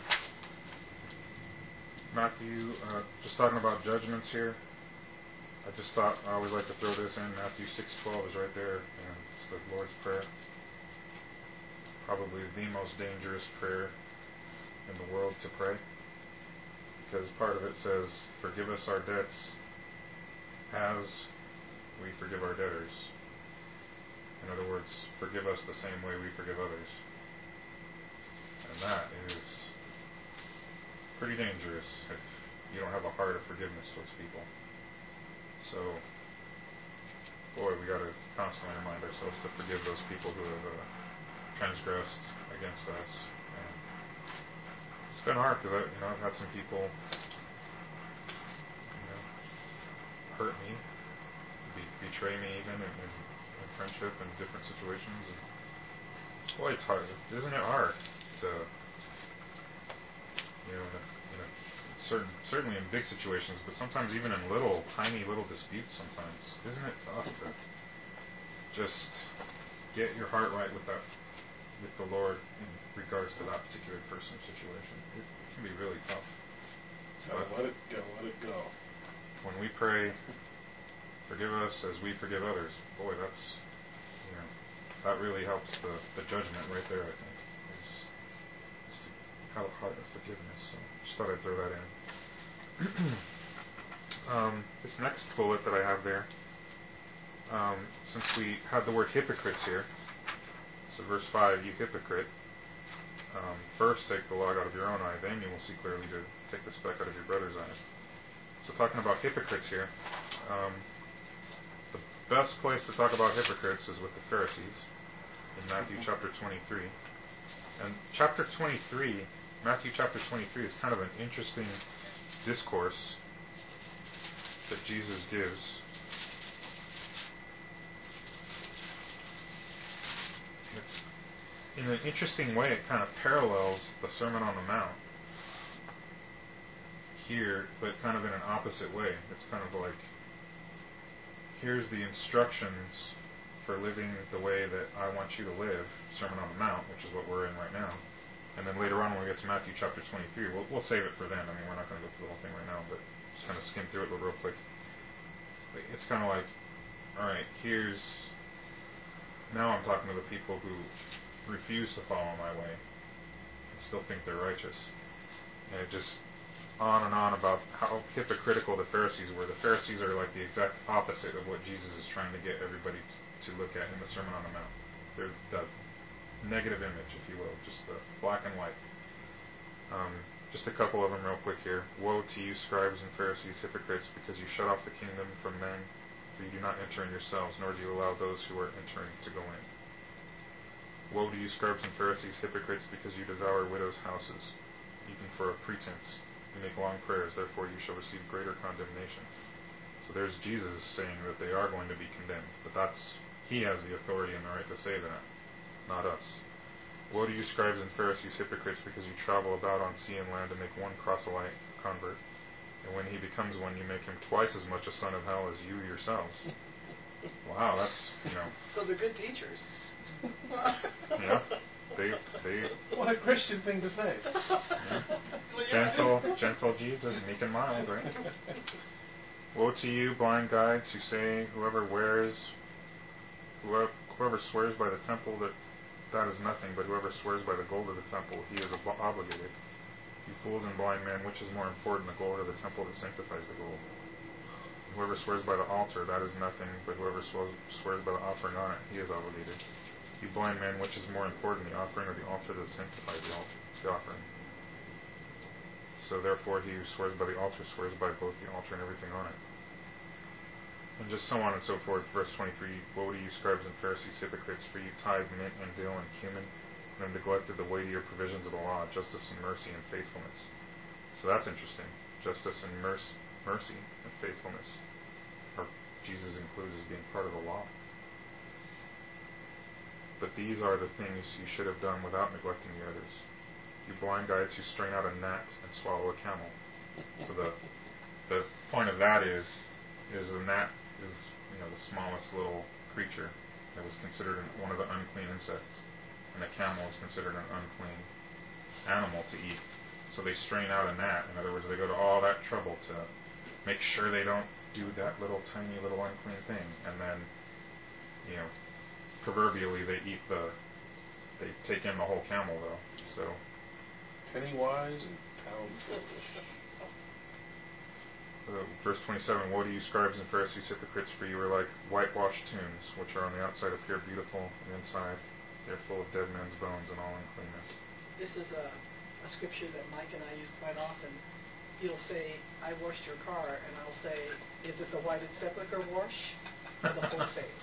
Matthew, uh, just talking about judgments here. I just thought I always like to throw this in. Matthew six twelve is right there, and it's the Lord's Prayer. Probably the most dangerous prayer in the world to pray, because part of it says, "Forgive us our debts, as we forgive our debtors." In other words, forgive us the same way we forgive others, and that is pretty dangerous if you don't have a heart of forgiveness towards people. So, boy, we got to constantly remind ourselves to forgive those people who have uh, transgressed against us. And it's been hard because I, you know, I've had some people, you know, hurt me, be, betray me even in, in, in friendship and different situations. And boy, it's hard, isn't it hard to, you know, in a, in a certain, certainly in big situations, but sometimes even in little, tiny little disputes. Sometimes, isn't it tough to just get your heart right with that, with the Lord in regards to that particular person situation? It can be really tough. Gotta let it go. Let it go. When we pray, forgive us as we forgive others. Boy, that's, you know, that really helps the, the judgment right there. I think is, is to have a heart of forgiveness. So just thought I'd throw that in. um, this next bullet that I have there, um, since we had the word hypocrites here, so verse five, you hypocrite, um, first take the log out of your own eye, then you will see clearly to take the speck out of your brother's eye. So talking about hypocrites here, um, the best place to talk about hypocrites is with the Pharisees in Matthew chapter twenty-three. And chapter twenty-three, Matthew chapter twenty-three is kind of an interesting discourse that Jesus gives. It's, in an interesting way, it kind of parallels the Sermon on the Mount here, but kind of in an opposite way. It's kind of like, here's the instructions for living the way that I want you to live, Sermon on the Mount, which is what we're in right now. And then later on when we get to Matthew chapter twenty-three, we'll, we'll save it for then. I mean, we're not going to go through the whole thing right now, but just kind of skim through it real quick. It's kind of like, all right, here's now I'm talking to the people who refuse to follow my way and still think they're righteous. And it just on and on about how hypocritical the Pharisees were. The Pharisees are like the exact opposite of what Jesus is trying to get everybody t- to look at in the Sermon on the Mount. They're the negative image, if you will, just the black and white. Um, just a couple of them real quick here. Woe to you, scribes and Pharisees, hypocrites, because you shut off the kingdom from men, for you do not enter in yourselves, nor do you allow those who are entering to go in. Woe to you, scribes and Pharisees, hypocrites, because you devour widows' houses, even for a pretense. You make long prayers, therefore you shall receive greater condemnation. So there's Jesus saying that they are going to be condemned, but that's he has the authority and the right to say that, not us. Woe to you, scribes and Pharisees, hypocrites, because you travel about on sea and land to make one proselyte a convert, and when he becomes one, you make him twice as much a son of hell as you yourselves. Wow, that's, you know. So they're good teachers. Yeah, they, they. What a Christian thing to say. Yeah. Gentle, gentle Jesus, meek and mild, right? Woe to you, blind guides, who say, whoever wears, whoever, whoever swears by the temple, that that is nothing, but whoever swears by the gold of the temple, he is ob- obligated. You fools and blind men, which is more important, the gold or the temple that sanctifies the gold? Whoever swears by the altar, that is nothing, but whoever swears, swears by the offering on it, he is obligated. You blind men, which is more important, the offering or the altar that sanctifies the, altar, the offering? So therefore he who swears by the altar swears by both the altar and everything on it. And just so on and so forth. Verse twenty-three, woe to you, scribes and Pharisees, hypocrites, for you tithe mint and dill and cumin, and have neglected the weightier provisions of the law, justice and mercy and faithfulness. So that's interesting. Justice and mercy, mercy and faithfulness are Jesus includes as being part of the law. But these are the things you should have done without neglecting the others. You blind guides who strain out a gnat and swallow a camel. So the the point of that is is the gnat is, you know, the smallest little creature that was considered an, one of the unclean insects, and a camel is considered an unclean animal to eat. So they strain out a gnat. In other words, they go to all that trouble to make sure they don't do that little tiny little unclean thing, and then, you know, proverbially they eat the they take in the whole camel though. So penny wise and pound foolish. Uh, verse twenty-seven, woe to you, scribes and Pharisees, hypocrites, for you are like whitewashed tombs, which are on the outside appear beautiful, and inside they are full of dead men's bones and all uncleanness. This is a, a scripture that Mike and I use quite often. He'll say, I washed your car, and I'll say, is it the whited sepulchre wash or the full face?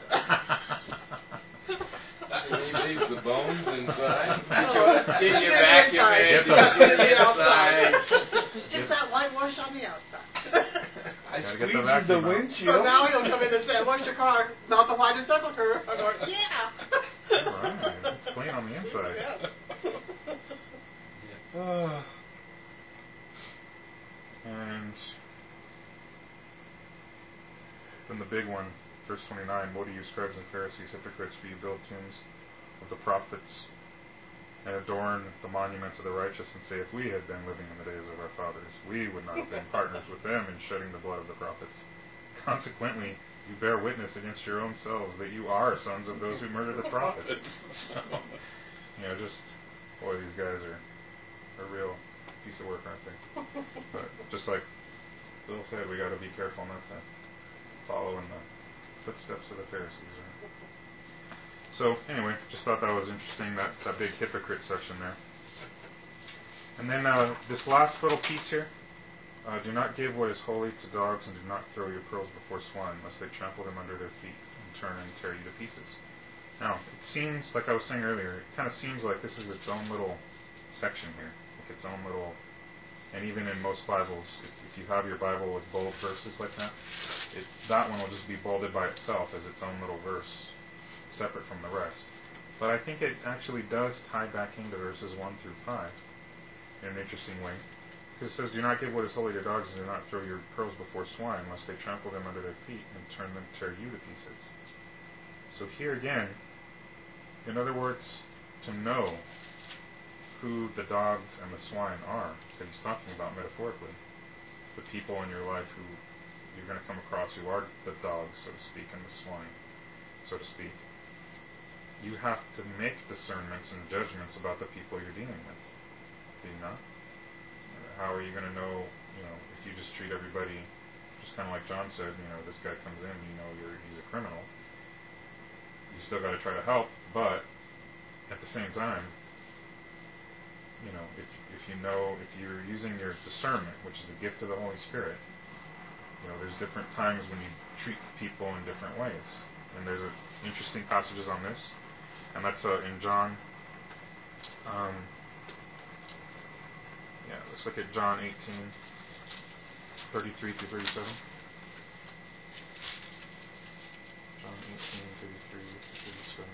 He leaves the bones inside. No, Can you the vacuum inside. it? Get Get the- the inside. Just that whitewash on the outside. I Gotta get the squeezed the vacuum out. So windshield. now he'll come in and say, I washed your car, not the whited sepulchre. I'm going, yeah. All right, it's clean on the inside. Yeah. Ah. And then the big one, verse twenty-nine, woe to you, scribes and Pharisees, hypocrites, for you build tombs of the prophets and adorn the monuments of the righteous, and say, if we had been living in the days of our fathers, we would not have been partners with them in shedding the blood of the prophets. Consequently, you bear witness against your own selves that you are sons of those who murdered the prophets. So, you know, just, boy, these guys are a real piece of work, aren't they? But just like Bill said, we got to be careful not to follow in the footsteps of the Pharisees. Right? So anyway, just thought that was interesting, that, that big hypocrite section there. And then uh, this last little piece here, uh, do not give what is holy to dogs, and do not throw your pearls before swine, lest they trample them under their feet and turn and tear you to pieces. Now, it seems, like I was saying earlier, it kind of seems like this is its own little section here, like its own little, and even in most Bibles, if, if you have your Bible with bold verses like that, it, that one will just be bolded by itself as its own little verse, separate from the rest. But I think it actually does tie back into verses one through five in an interesting way. Because it says, do not give what is holy to dogs, and do not throw your pearls before swine, lest they trample them under their feet and turn them, tear you to pieces. So here again, in other words, to know who the dogs and the swine are, that he's talking about metaphorically, the people in your life who you're going to come across who are the dogs, so to speak, and the swine, so to speak. you have to make discernments and judgments about the people you're dealing with. Do you not? How are you going to know, you know, if you just treat everybody, just kind of like John said, you know, this guy comes in, you know, you're, he's a criminal. You still got to try to help, but at the same time, you know, if if you know, if you're using your discernment, which is the gift of the Holy Spirit, you know, there's different times when you treat people in different ways. And there's a, interesting passages on this, and that's uh, in John. Um, yeah, let's look at John eighteen, thirty-three through thirty-seven. John eighteen, thirty-three through thirty-seven.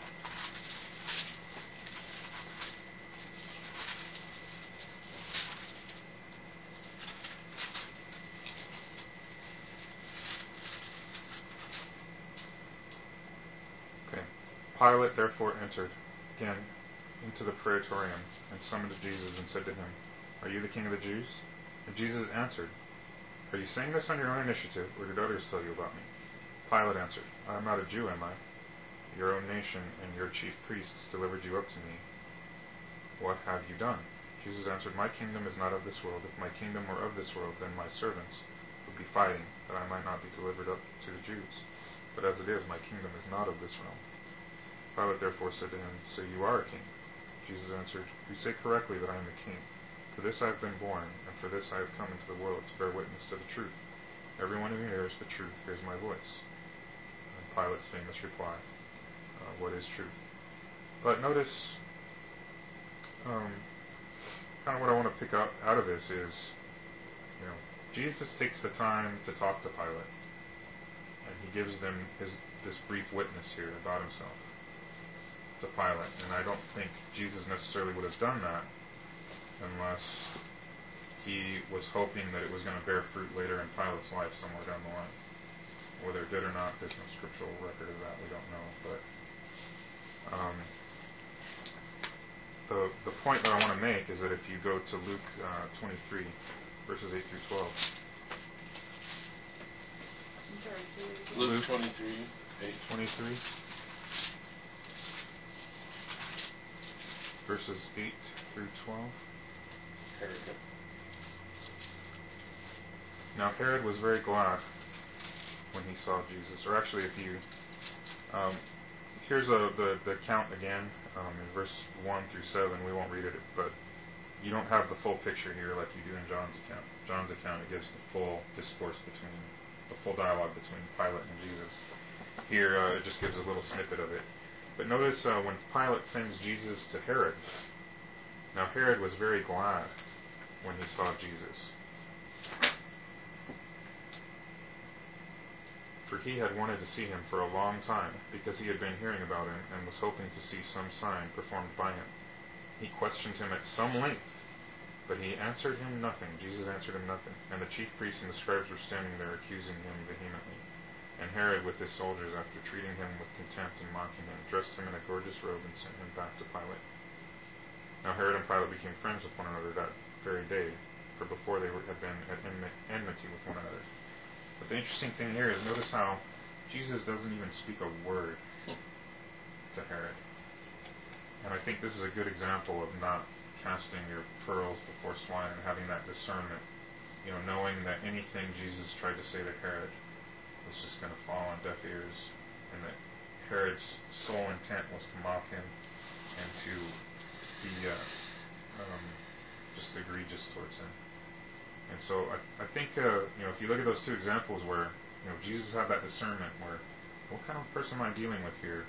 Pilate therefore entered again into the praetorium and summoned Jesus and said to him, "Are you the king of the Jews?" And Jesus answered, "Are you saying this on your own initiative, or did others tell you about me?" Pilate answered, "I am not a Jew, am I? Your own nation and your chief priests delivered you up to me. What have you done?" Jesus answered, "My kingdom is not of this world. If my kingdom were of this world, then my servants would be fighting, that I might not be delivered up to the Jews. But as it is, my kingdom is not of this realm." Pilate therefore said to him, "So you are a king?" Jesus answered, "You say correctly that I am a king. For this I have been born, and for this I have come into the world, to bear witness to the truth. Everyone who hears the truth hears my voice." And Pilate's famous reply, uh, "What is truth?" But notice, um, kind of what I want to pick up out of this is, you know, Jesus takes the time to talk to Pilate, and he gives them his this brief witness here about himself to Pilate. And I don't think Jesus necessarily would have done that unless he was hoping that it was going to bear fruit later in Pilate's life somewhere down the line. Whether it did or not, there's no scriptural record of that. We don't know. But um, the the point that I want to make is that if you go to Luke uh, twenty-three, verses eight through twelve. I'm sorry, Luke twenty-three, eight. twenty-three. Verses eight through twelve. Herod. Now Herod was very glad when he saw Jesus. Or actually, if you... Um, here's a, the, the account again, um, in verse one through seven. We won't read it, but you don't have the full picture here like you do in John's account. John's account, it gives the full discourse between, the full dialogue between Pilate and Jesus. Here, uh, it just gives a little snippet of it. But notice uh, when Pilate sends Jesus to Herod, now Herod was very glad when he saw Jesus. For he had wanted to see him for a long time, because he had been hearing about him and was hoping to see some sign performed by him. He questioned him at some length, but he answered him nothing. Jesus answered him nothing. And the chief priests and the scribes were standing there accusing him vehemently. And Herod, with his soldiers, after treating him with contempt and mocking him, dressed him in a gorgeous robe and sent him back to Pilate. Now Herod and Pilate became friends with one another that very day, for before they were, had been at enmity with one another. But the interesting thing here is notice how Jesus doesn't even speak a word to Herod. And I think this is a good example of not casting your pearls before swine and having that discernment. You know, knowing that anything Jesus tried to say to Herod was just going to fall on deaf ears, and that Herod's sole intent was to mock him and to be uh, um, just egregious towards him. And so I, I think uh, you know, if you look at those two examples where, you know, Jesus had that discernment where, what kind of person am I dealing with here?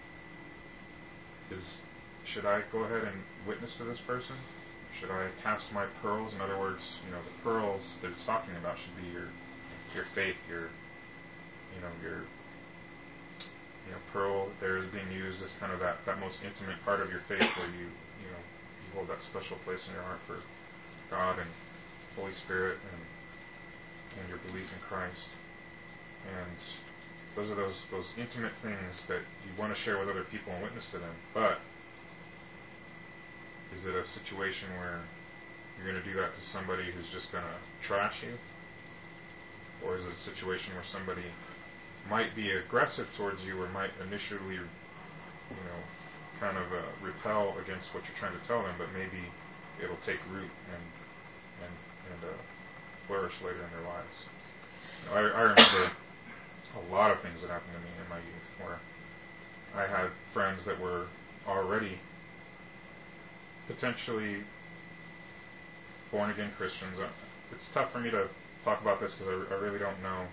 Is should I go ahead and witness to this person? Should I cast my pearls? In other words, you know, the pearls that it's talking about should be your your faith, your you know, your you know, pearl there is being used as kind of that, that most intimate part of your faith where you, you know, you hold that special place in your heart for God and Holy Spirit and and your belief in Christ. And those are those those intimate things that you want to share with other people and witness to them. But is it a situation where you're going to do that to somebody who's just going to trash you? Or is it a situation where somebody might be aggressive towards you or might initially you know, kind of uh, repel against what you're trying to tell them, but maybe it'll take root and and and uh, flourish later in their lives. You know, I, I remember a lot of things that happened to me in my youth where I had friends that were already potentially born again Christians. It's tough for me to talk about this because I, I really don't know.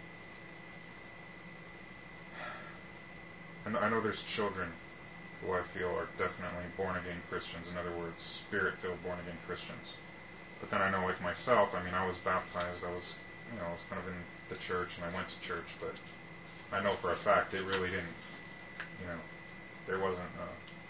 I know there's children who I feel are definitely born again Christians. In other words, spirit-filled born again Christians. But then I know, like myself, I mean, I was baptized. I was, you know, I was kind of in the church, and I went to church. But I know for a fact it really didn't, you know, there wasn't a,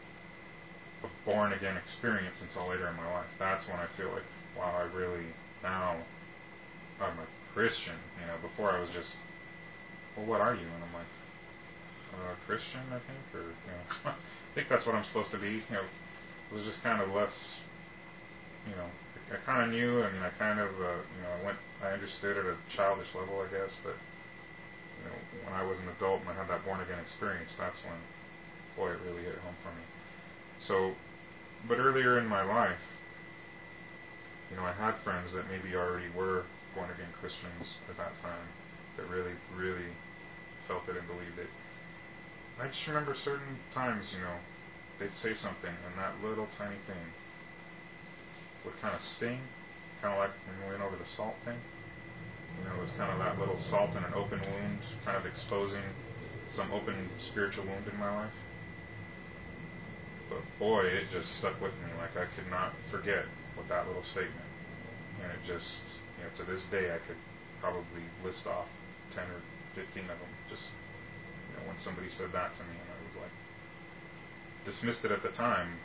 a born again experience until later in my life. That's when I feel like, wow, I really now I'm a Christian. You know, before I was just, well, what are you? And I'm like, uh, Christian, I think, or you know, I think that's what I'm supposed to be. You know, it was just kind of less, you know, I, I kind of knew. I mean, I kind of, uh, you know, I went, I understood at a childish level, I guess. But you know, when I was an adult and I had that born again experience, that's when, boy, it really hit home for me. So, but earlier in my life, you know, I had friends that maybe already were born again Christians at that time that really, really felt it and believed it. I just remember certain times, you know, they'd say something, and that little tiny thing would kind of sting, kind of like when we went over the salt thing. You know, it was kind of that little salt in an open wound, kind of exposing some open spiritual wound in my life. But boy, it just stuck with me. Like I could not forget with that little statement. And it just, you know, to this day, I could probably list off ten or fifteen of them. Just, you know, when somebody said that to me, and I was like, dismissed it at the time,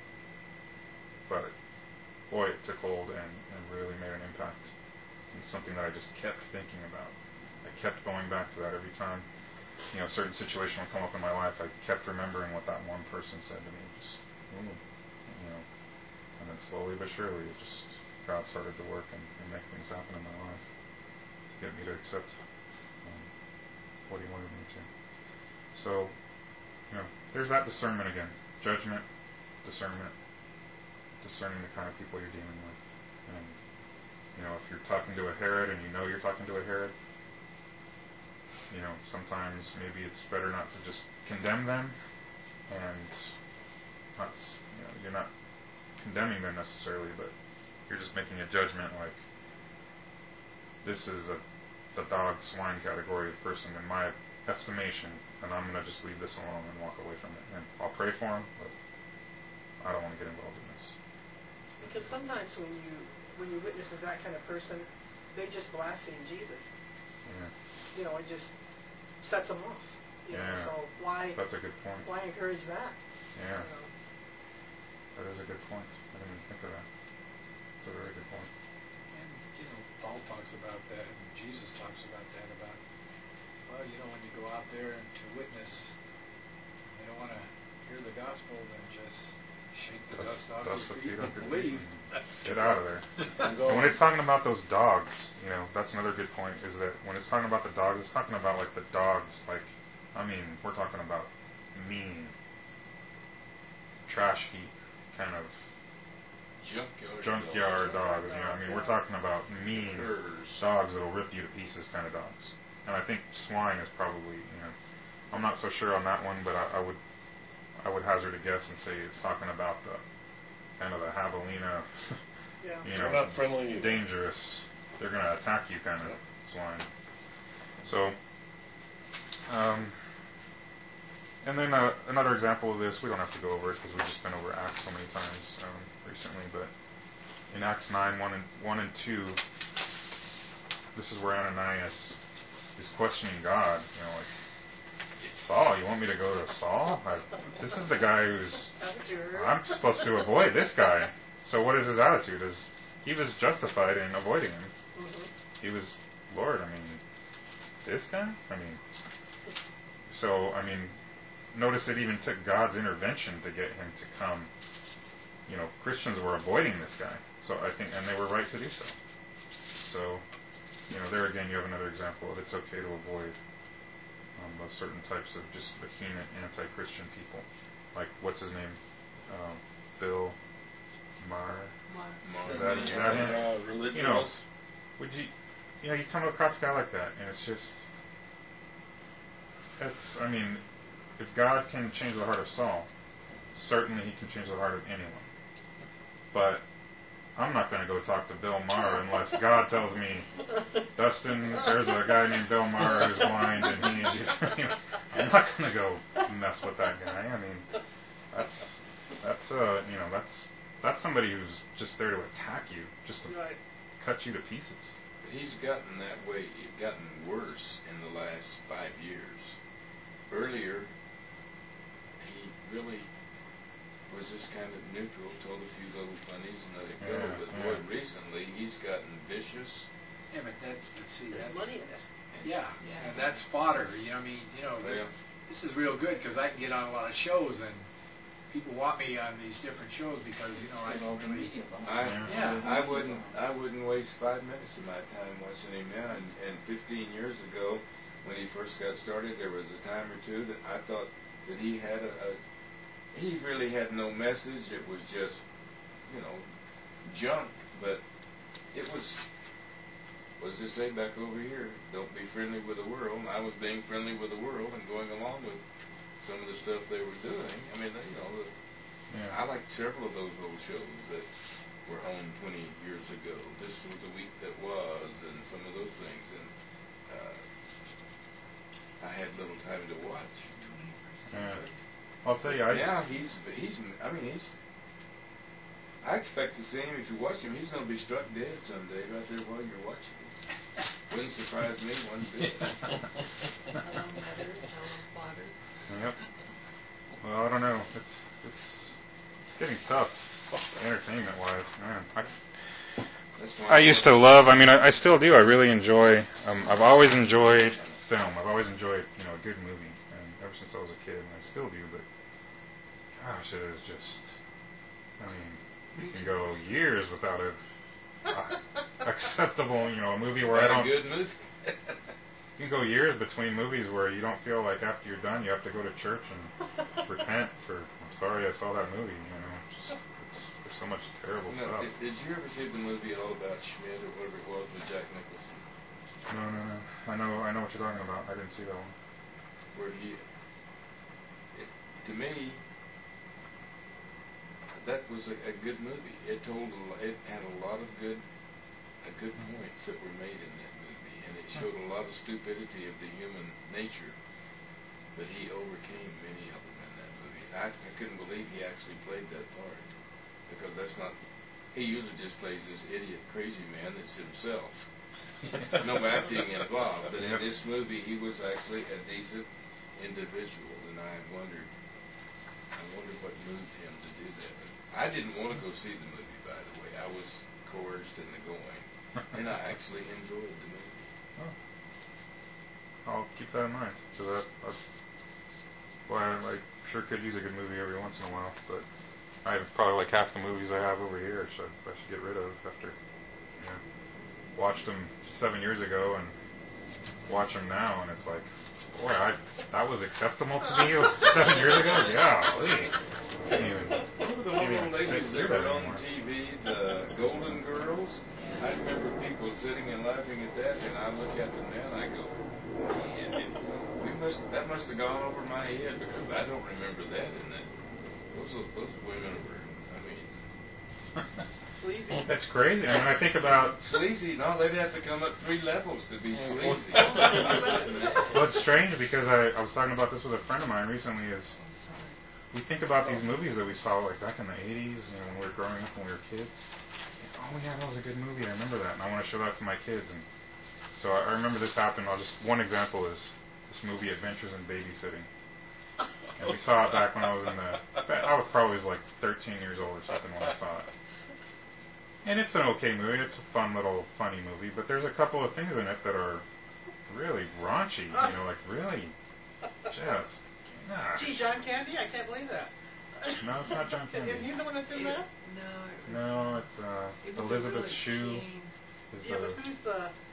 but boy, it took hold and, and really made an impact. It's something that I just kept thinking about. I kept going back to that every time, you know, a certain situation would come up in my life. I kept remembering what that one person said to me. Just, ooh, you know, and then slowly but surely, it just God started to work and, and make things happen in my life to get me to accept um, what He wanted me to. So, you know, there's that discernment again. Judgment, discernment, discerning the kind of people you're dealing with. And, you know, if you're talking to a Herod and you know you're talking to a Herod, you know, sometimes maybe it's better not to just condemn them and not, you know, you're not condemning them necessarily, but you're just making a judgment like, this is a the dog swine category of person in my estimation, and I'm going to just leave this alone and walk away from it. And I'll pray for him, but I don't want to get involved in this. Because sometimes when you when you witness as that kind of person, they just blaspheme Jesus. Yeah. You know, it just sets them off. You Yeah. know, so why? That's a good point. Why encourage that? Yeah. You know? That is a good point. I didn't even think of that. It's a very good point. And, you know, Paul talks about that, and Jesus talks about that, about, well, you know, when you go out there and to witness, they don't want to hear the gospel, then just shake the Dust, dust off dust your the feet feet off and your feet leave. and get out of there. And when it's talking about those dogs, you know, that's another good point, is that when it's talking about the dogs, it's talking about, like, the dogs, like, I mean, we're talking about mean, trash heap, kind of Junkyard, junkyard dogs. dogs. You know, I mean, we're talking about mean Curs. dogs that'll rip you to pieces, kind of dogs. And I think swine is probably, you know, I'm not so sure on that one, but I, I would, I would hazard a guess and say it's talking about the kind of the javelina, Yeah. you know, They're not friendly either. dangerous. They're going to attack you, kind of Yep. swine. So, um, and then uh, another example of this, we don't have to go over it because we've just been over Acts so many times um, recently, but in Acts nine, one and, one and two, this is where Ananias is questioning God. You know, like, Saul, you want me to go to Saul? I, this is the guy who's, I'm supposed to avoid this guy. So what is his attitude? Is he was justified in avoiding him. Mm-hmm. He was, Lord, I mean, this guy? I mean, so, I mean, notice it even took God's intervention to get him to come. You know, Christians were avoiding this guy. So I think, and they were right to do so. So, you know, there again you have another example of it's okay to avoid um, those certain types of just vehement anti-Christian people, like what's his name, um, Bill Maher. My- Is that, is that him? Uh, religious. You know, would you, you know, you come across a guy like that, and it's just, it's, I mean, if God can change the heart of Saul, certainly He can change the heart of anyone. But I'm not going to go talk to Bill Maher unless God tells me, Dustin, there's a guy named Bill Maher who's blind, and he needs you. I'm not going to go mess with that guy. I mean, that's that's uh, you know, that's that's somebody who's just there to attack you, just to Right. cut you to pieces. But he's gotten that way, he's gotten worse in the last five years. Earlier, he really was just kind of neutral, told a few little funnies and let it go. Yeah, but yeah. boy, recently he's gotten vicious. Yeah, but that's, but see, There's that's, money in it. yeah, Yeah. and that's fodder. You know, I mean, you know, this, Well, this is real good because I can get on a lot of shows and people want me on these different shows because you know I Get all the really, media behind I, it. Yeah. I wouldn't I wouldn't waste five minutes of my time watching him now. And, and fifteen years ago, when he first got started, there was a time or two that I thought that he had a, a he really had no message. It was just, you know, junk. But it was, what does it say back over here? Don't be friendly with the world. And I was being friendly with the world and going along with some of the stuff they were doing. I mean, you know, the, Yeah. I liked several of those old shows that were on twenty years ago. This was the week that was, and some of those things. And uh, I had little time to watch. Yeah. I'll tell you, I Yeah, he's he's. I mean, he's. I expect to see him. If you watch him, he's going to be struck dead someday, right there while you're watching him. Wouldn't surprise me one bit. Hello, mother. Hello, father. Yep. Well, I don't know. It's it's it's getting tough, entertainment wise, man. I, That's why I used to love. I mean, I, I still do. I really enjoy. Um, I've always enjoyed film. I've always enjoyed, you know, a good movie, and ever since I was a kid, and I still do. But gosh, it is just. I mean, you can go years without a uh, acceptable, you know, a movie where I Not a don't. good movie. You can go years between movies where you don't feel like after you're done you have to go to church and repent for. I'm sorry I saw that movie. You know, it's just it's, there's so much terrible No, stuff. did, did you ever see the movie All About Schmidt or whatever it was with Jack Nicholson? No, no, no. I know, I know what you're talking about. I didn't see that one. Where he, it, to me, that was a, a good movie. It told, a lo- it had a lot of good, uh, good points that were made in that movie, and it showed a lot of stupidity of the human nature. But he overcame many of them in that movie. I, I couldn't believe he actually played that part, because that's not. He usually just plays this idiot, crazy man that's himself. No acting involved. But in Yep. this movie, he was actually a decent individual, and I wondered, I wonder what moved him to do that. I didn't want to go see the movie, by the way. I was coerced into going, and I actually enjoyed the movie. Oh. I'll keep that in mind. So that, that's, well, I, I sure could use a good movie every once in a while, but I have probably like half the movies I have over here, so I should get rid of after, you know, watched them seven years ago and watch them now, and it's like, boy, I that was acceptable to me seven years ago. Yeah, can't even, Remember the can't little even sit ladies through that that were on anymore. T V, the Golden Girls? I remember people sitting and laughing at that, and I look at them now and I go, man, it, we must that must have gone over my head, because I don't remember that. And that those those women were, I mean, Sleazy. That's crazy. I mean, I think about. sleazy. No, they'd have to come up three levels to be sleazy. Well, it's strange because I, I was talking about this with a friend of mine recently. Is we think about these movies that we saw like back in the eighties, you know, when we were growing up, when we were kids. And, oh yeah, that was a good movie. I remember that, and I want to show that to my kids. And so I, I remember this happened. I'll just one example is this movie, Adventures in Babysitting. And we saw it back when I was in the. I was probably was like thirteen years old or something when I saw it. And it's an okay movie. It's a fun little funny movie, but there's a couple of things in it that are really raunchy. You know, like really just. Nah. Gee, John Candy, I can't believe that. No, it's not John Candy. Is he the one that's in that? No. No, it's uh, It was a Elizabeth really Shue teen- is Yeah, the. but who's the?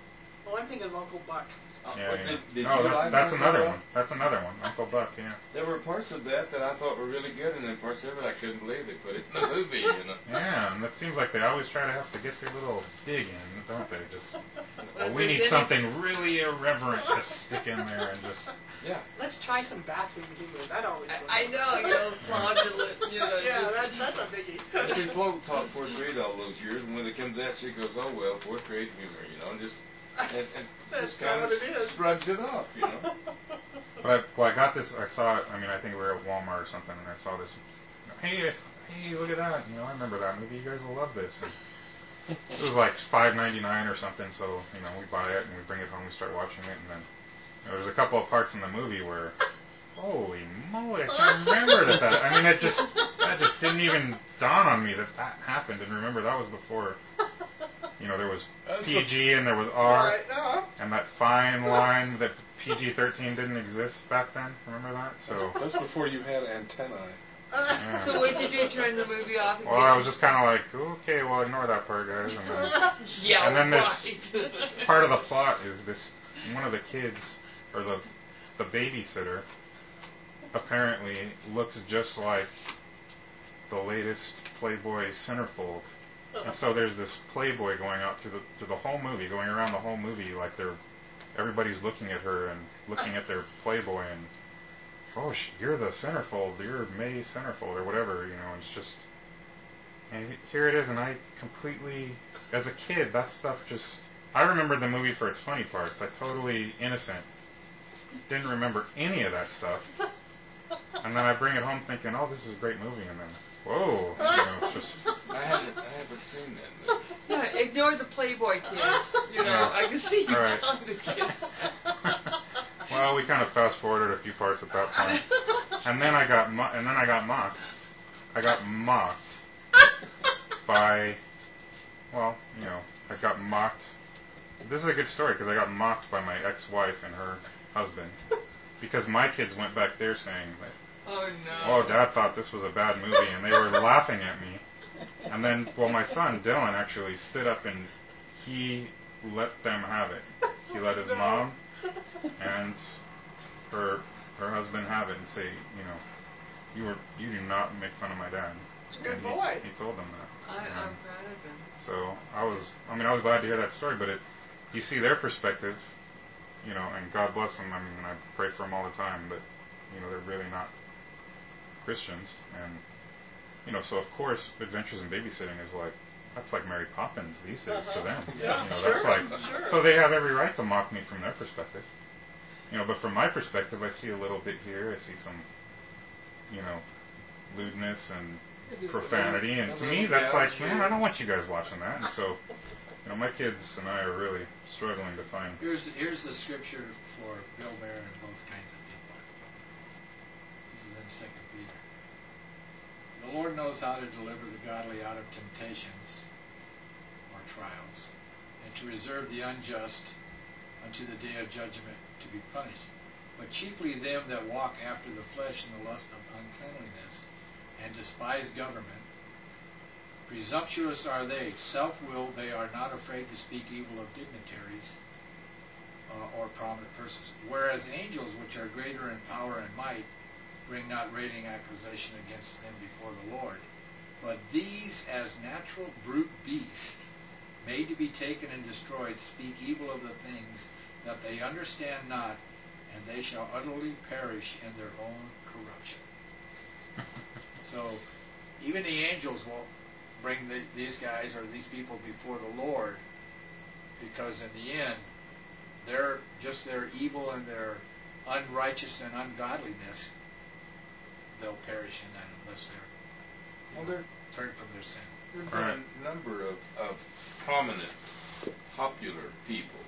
Oh, I'm thinking of Uncle Buck. Uh, Yeah, but yeah. Did, did no, you that's, like that's Uncle another Buck? one. That's another one. Uncle Buck, yeah. There were parts of that that I thought were really good, and then parts of it I couldn't believe they put it in the movie. You know. Yeah, and it seems like they always try to have to get their little dig in, don't they? Just, well, Well, we need there's any- something really irreverent to stick in there and just. Yeah. Let's try some bathroom humor. That always works. I, I know, you know, fraudulent, you know. Yeah, just- that's, that's a biggie. See, Flo taught fourth grade all those years, and when it comes to that, she goes, "Oh well, fourth grade humor," you know, just and, and That's just kind not of what it is. shrugs it off, you know. But I, well, I got this. I saw it. I mean, I think we were at Walmart or something, and I saw this. Hey, I- hey, look at that! You know, I remember that movie. You guys will love this. And it was like five ninety nine or something. So you know, we buy it and we bring it home. We start watching it, and then you know, there's a couple of parts in the movie where, holy moly, I can't remember that. that I mean, it just that just didn't even dawn on me that that happened. And remember, that was before. You know, there was P G and there was R, Right, no. and that fine line that P G thirteen didn't exist back then. Remember that? So. That's before you had antennae. Yeah. So what did you do? Turn the movie off? Well, I was just kind of like, okay, well, ignore that part, guys. And then, yeah, and then there's right. part of the plot is this: one of the kids, or the the babysitter, apparently looks just like the latest Playboy centerfold. And so there's this Playboy going out through the through the whole movie, going around the whole movie, like they're everybody's looking at her and looking at their Playboy and, oh, sh- you're the centerfold, you're May centerfold or whatever, you know. And it's just, and here it is, and I completely, as a kid, that stuff just. I remembered the movie for its funny parts. I totally innocent, didn't remember any of that stuff. And then I bring it home thinking, oh, this is a great movie, and then, whoa, you know, it's just. I haven't, I haven't seen that movie. Yeah, ignore the Playboy kids. You know, Yeah. I can see you All right. telling the kids. Well, we kind of fast forwarded a few parts at that point, and then I got mo- and then I got mocked. I got mocked by, well, you know, I got mocked. This is a good story because I got mocked by my ex-wife and her husband because my kids went back there saying that, Oh no. oh, Dad thought this was a bad movie, and they were laughing at me. And then, well, my son Dylan actually stood up and he let them have it. He let his No. mom and her her husband have it and say, you know, you were you do not make fun of my dad. Good And he, boy. he told them that. I, And I'm proud of him. so I was, I mean, I was glad to hear that story, but it, you see their perspective, you know, and God bless them. I mean, I pray for them all the time, but you know, they're really not Christians, and you know, so of course, Adventures in Babysitting is like, that's like Mary Poppins these days Uh-huh. to them. Yeah, you know, sure, that's like, sure. so they have every right to mock me from their perspective. You know, but from my perspective, I see a little bit here. I see some, you know, lewdness and profanity, and to me, that's like, man, I don't want you guys watching that. And so, you know, my kids and I are really struggling to find. Here's here's the scripture for Bill Maher and those kinds of people. This is in Second Peter. The Lord knows how to deliver the godly out of temptations or trials, and to reserve the unjust unto the day of judgment to be punished. But chiefly them that walk after the flesh in the lust of uncleanliness, and despise government. Presumptuous are they, self-willed, they are not afraid to speak evil of dignitaries uh, or prominent persons. Whereas angels, which are greater in power and might, bring not railing accusation against them before the Lord. But these, as natural brute beasts, made to be taken and destroyed, speak evil of the things that they understand not, and they shall utterly perish in their own corruption. So, even the angels won't bring the, these guys or these people before the Lord, because in the end, they're just their evil and their unrighteous and ungodliness, they'll perish in that unless they're, Well, know, they're- turn from their sin. There's Right. been a number of, of prominent, popular people,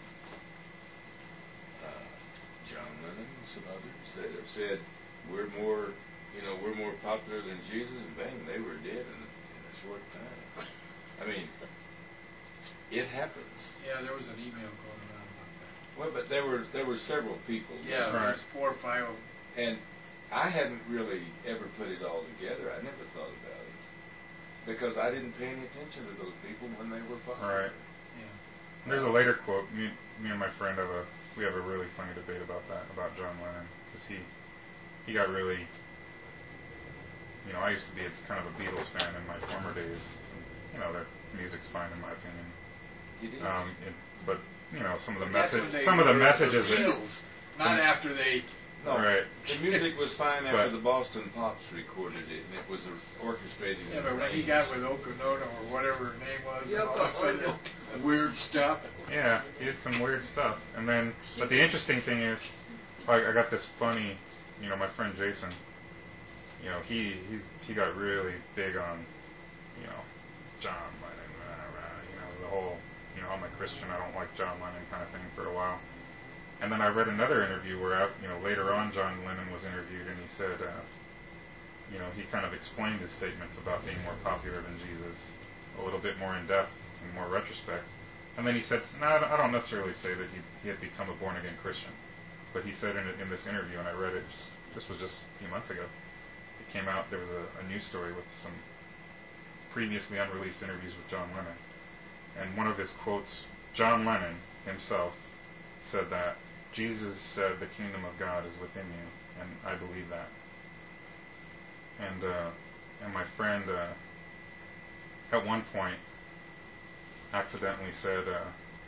uh, John Lennon and some others, that have said, we're more, you know, we're more popular than Jesus, and bang, they were dead in, in a short time. I mean, it happens. Yeah, there was an email going around about that. Well, but there were there were several people. Yeah, Right. there's four or five of them. And I hadn't really ever put it all together. I never thought about it. Because I didn't pay any attention to those people when they were popular. Right. Yeah. There's a later quote. Me, me and my friend have a we have a really funny debate about that, about John Lennon, because he he got really. You know, I used to be a, kind of a Beatles fan in my former days. You know, their music's fine in my opinion. It is. Um, it, but you know, some of the That's message, when they some of the were messages, that, Beatles, not Mm. after they. No, right? the music was fine But- after the Boston Pops recorded it, and it was orchestrated. Yeah, and but when he arranged. got with Okunono or whatever her name was, and all of a Yoko sudden, Ono. weird stuff. Yeah, he did some weird stuff. And then, but the interesting thing is, like, I got this funny, you know, my friend Jason. You know, he he's, he got really big on, you know, John Lennon. Rah, rah, you know, the whole, you know, I'm a Christian, I don't like John Lennon kind of thing for a while. And then I read another interview where, I, you know, later on John Lennon was interviewed, and he said, uh, you know, he kind of explained his statements about being more popular than Jesus a little bit more in depth and more retrospect. And then he said, no, I don't necessarily say that he, he had become a born-again Christian. But he said in, in this interview, and I read it, just, this was just a few months ago, it came out, there was a, a news story with some previously unreleased interviews with John Lennon. And one of his quotes, John Lennon himself said that Jesus said the kingdom of God is within you, and I believe that. And uh, and my friend uh, at one point accidentally said, uh,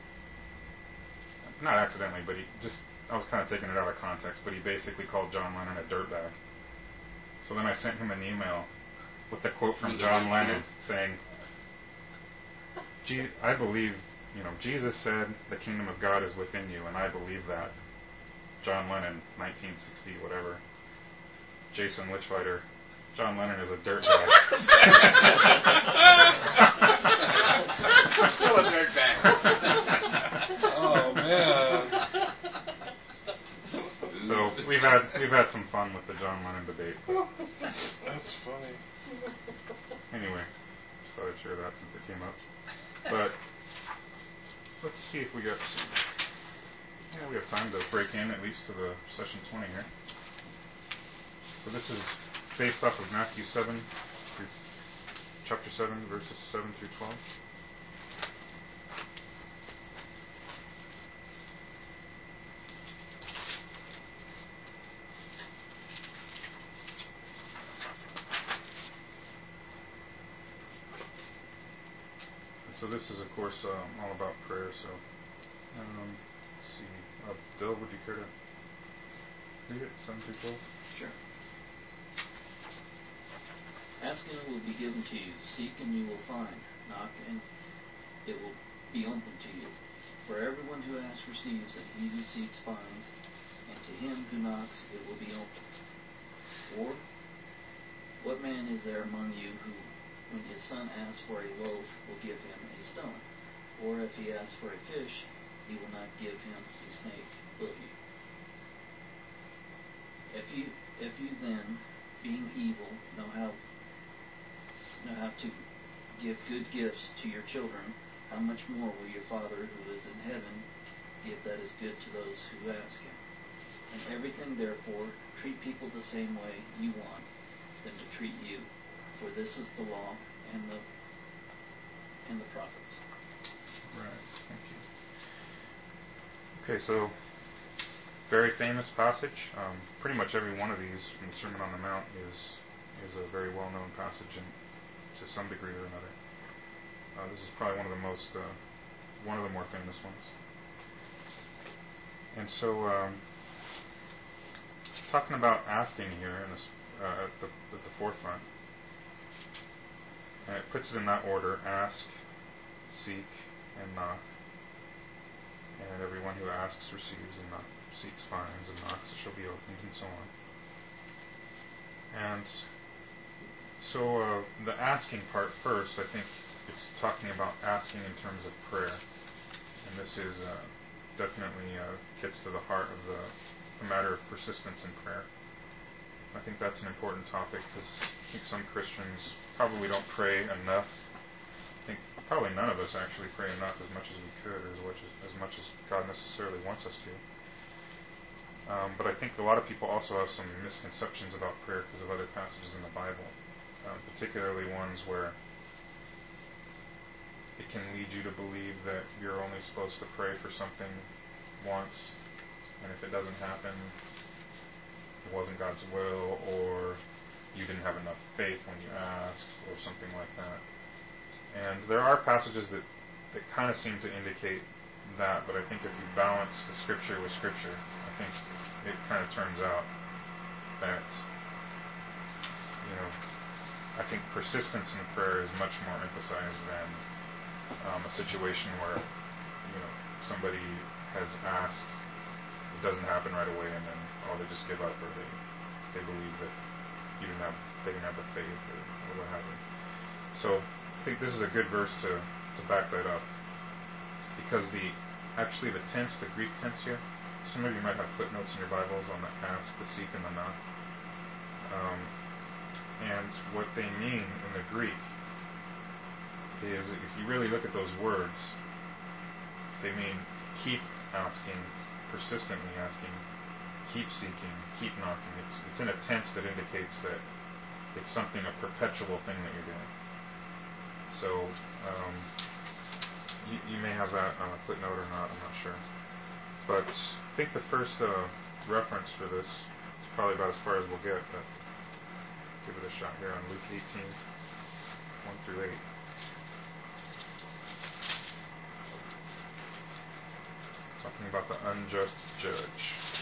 not accidentally, but he just, I was kind of taking it out of context, but he basically called John Lennon a dirtbag. So then I sent him an email with the quote from John Lennon saying, Je- I believe, you know, Jesus said the kingdom of God is within you, and I believe that. John Lennon, nineteen sixty, whatever. Jason Witchfighter, John Lennon is a dirtbag. Still a dirtbag. Oh man. So we've had we've had some fun with the John Lennon debate. That's funny. Anyway, just thought I'd share that since it came up. But let's see if we got some, yeah, we have time to break in at least to the session twenty here. So this is based off of Matthew seven, through, chapter seven, verses seven through twelve. So this is, of course, um, all about prayer. So, um, let's see. Uh, Bill, would you care to read it? Seven through twelve. Sure. Ask and it will be given to you. Seek and you will find. Knock and it will be open to you. For everyone who asks receives, and he who seeks finds, and to him who knocks it will be opened. Or, what man is there among you who, when his son asks for a loaf, will give him a stone? Or if he asks for a fish, he will not give him a snake, will he? If you, if you then, being evil, know how know how to give good gifts to your children, how much more will your Father who is in heaven give that is good to those who ask him? In everything, therefore, treat people the same way you want them to treat you, for this is the law and the and the prophets. Right. Thank you. Okay, so very famous passage. Um, pretty much every one of these from the Sermon on the Mount is is a very well-known passage, in, to some degree or another. Uh, this is probably one of the most uh, one of the more famous ones. And so, um, it's talking about asking here in this, uh, at the at the forefront, and it puts it in that order: ask, seek, and knock. And everyone who asks receives, and knock, seeks finds, and knocks it shall be opened, and so on. And so uh, the asking part first, I think it's talking about asking in terms of prayer. And this is uh, definitely uh, gets to the heart of the, the matter of persistence in prayer. I think that's an important topic because I think some Christians probably don't pray enough. I think probably none of us actually pray enough as much as we could, or as much as, as much as God necessarily wants us to. Um, but I think a lot of people also have some misconceptions about prayer because of other passages in the Bible, um, particularly ones where it can lead you to believe that you're only supposed to pray for something once, and if it doesn't happen, it wasn't God's will, or you didn't have enough faith when you asked, or something like that. And there are passages that, that kind of seem to indicate that, but I think if you balance the Scripture with Scripture, I think it kind of turns out that, you know, I think persistence in prayer is much more emphasized than um, a situation where, you know, somebody has asked, it doesn't happen right away, and then, oh, they just give up, or they, they believe that you didn't have, they didn't have the faith, or, or what have you. So I think this is a good verse to, to back that up, because the actually the tense, the Greek tense here, some of you might have footnotes in your Bibles on the ask, the seek, and the knock. Um, and what they mean in the Greek is, if you really look at those words, they mean keep asking, persistently asking, keep seeking, keep knocking. It's it's in a tense that indicates that it's something, a perpetual thing that you're doing. So um, you, you may have that on a footnote or not, I'm not sure. But I think the first uh, reference for this is probably about as far as we'll get, but give it a shot here on Luke eighteen, one through eight. Talking about the unjust judge.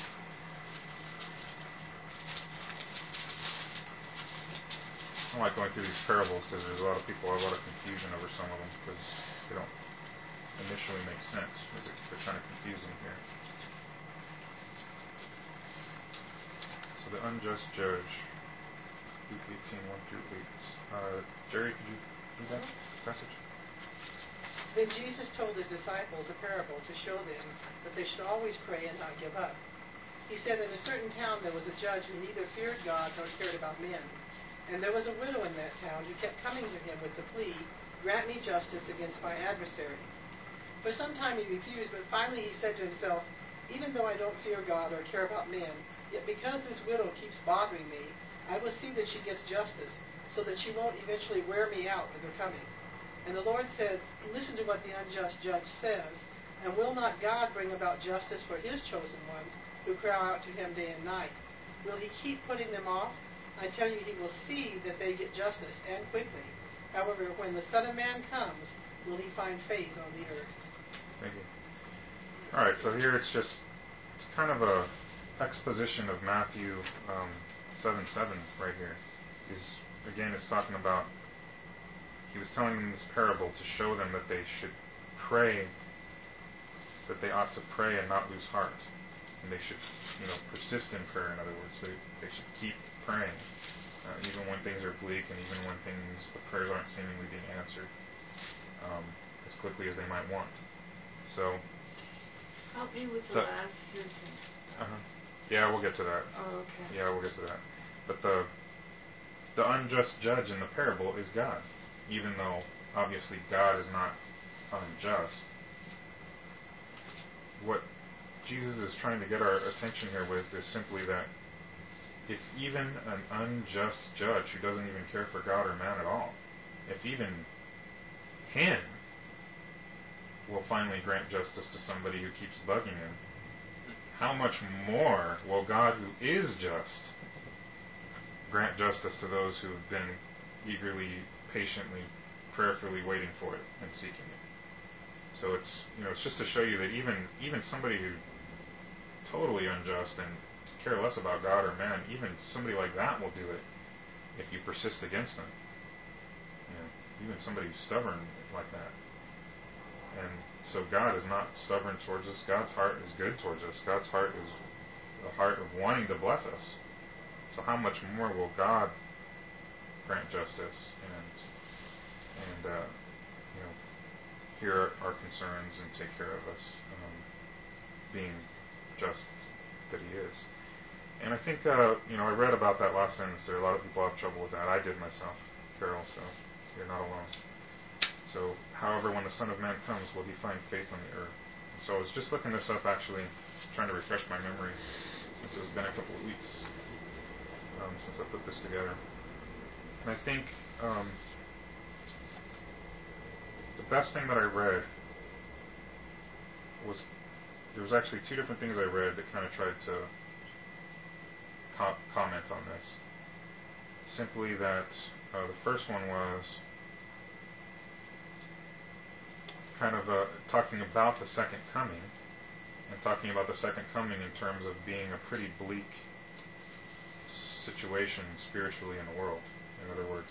I don't like going through these parables because there's a lot of people, a lot of confusion over some of them because they don't initially make sense. They're, they're kind of confusing here. So the unjust judge, Luke eighteen, one through eight. Uh, Jerry, could you read that passage? Then Jesus told his disciples a parable to show them that they should always pray and not give up. He said, in a certain town there was a judge who neither feared God nor cared about men. And there was a widow in that town who kept coming to him with the plea, grant me justice against my adversary. For some time he refused, but finally he said to himself, even though I don't fear God or care about men, yet because this widow keeps bothering me, I will see that she gets justice, so that she won't eventually wear me out with her coming. And the Lord said, listen to what the unjust judge says, and will not God bring about justice for his chosen ones who cry out to him day and night? Will he keep putting them off? I tell you, he will see that they get justice, and quickly. However, when the Son of Man comes, will he find faith on the earth? Thank you. All right, so here it's just it's kind of a exposition of Matthew um, seven seven right here. Is again, it's talking about, he was telling them this parable to show them that they should pray, that they ought to pray and not lose heart. And they should, you know, persist in prayer, in other words. They, they should keep praying, uh, even when things are bleak and even when things, the prayers aren't seemingly being answered um, as quickly as they might want. So, Help me with the so, last sentence. Uh-huh. Yeah, we'll get to that. Oh, okay. Yeah, we'll get to that. But the the unjust judge in the parable is God, even though obviously God is not unjust. What Jesus is trying to get our attention here with is simply that if even an unjust judge who doesn't even care for God or man at all, if even him will finally grant justice to somebody who keeps bugging him, how much more will God, who is just, grant justice to those who have been eagerly, patiently, prayerfully waiting for it and seeking it? So it's, you know, it's just to show you that even even somebody who totally unjust and care less about God or man, even somebody like that will do it if you persist against them. You know, even somebody who's stubborn like that. And so God is not stubborn towards us. God's heart is good towards us. God's heart is a heart of wanting to bless us. So how much more will God grant justice and and uh, you know, hear our concerns and take care of us, um, being just that He is. And I think, uh, you know, I read about that last sentence there. A lot of people have trouble with that. I did myself, Carol, so you're not alone. So, however, when the Son of Man comes, will He find faith on the earth? And so I was just looking this up, actually, trying to refresh my memory, since it's been a couple of weeks um, since I put this together. And I think um, the best thing that I read was, there was actually two different things I read that kind of tried to co- comment on this. Simply that uh, the first one was kind of uh, talking about the second coming, and talking about the second coming in terms of being a pretty bleak situation spiritually in the world. In other words,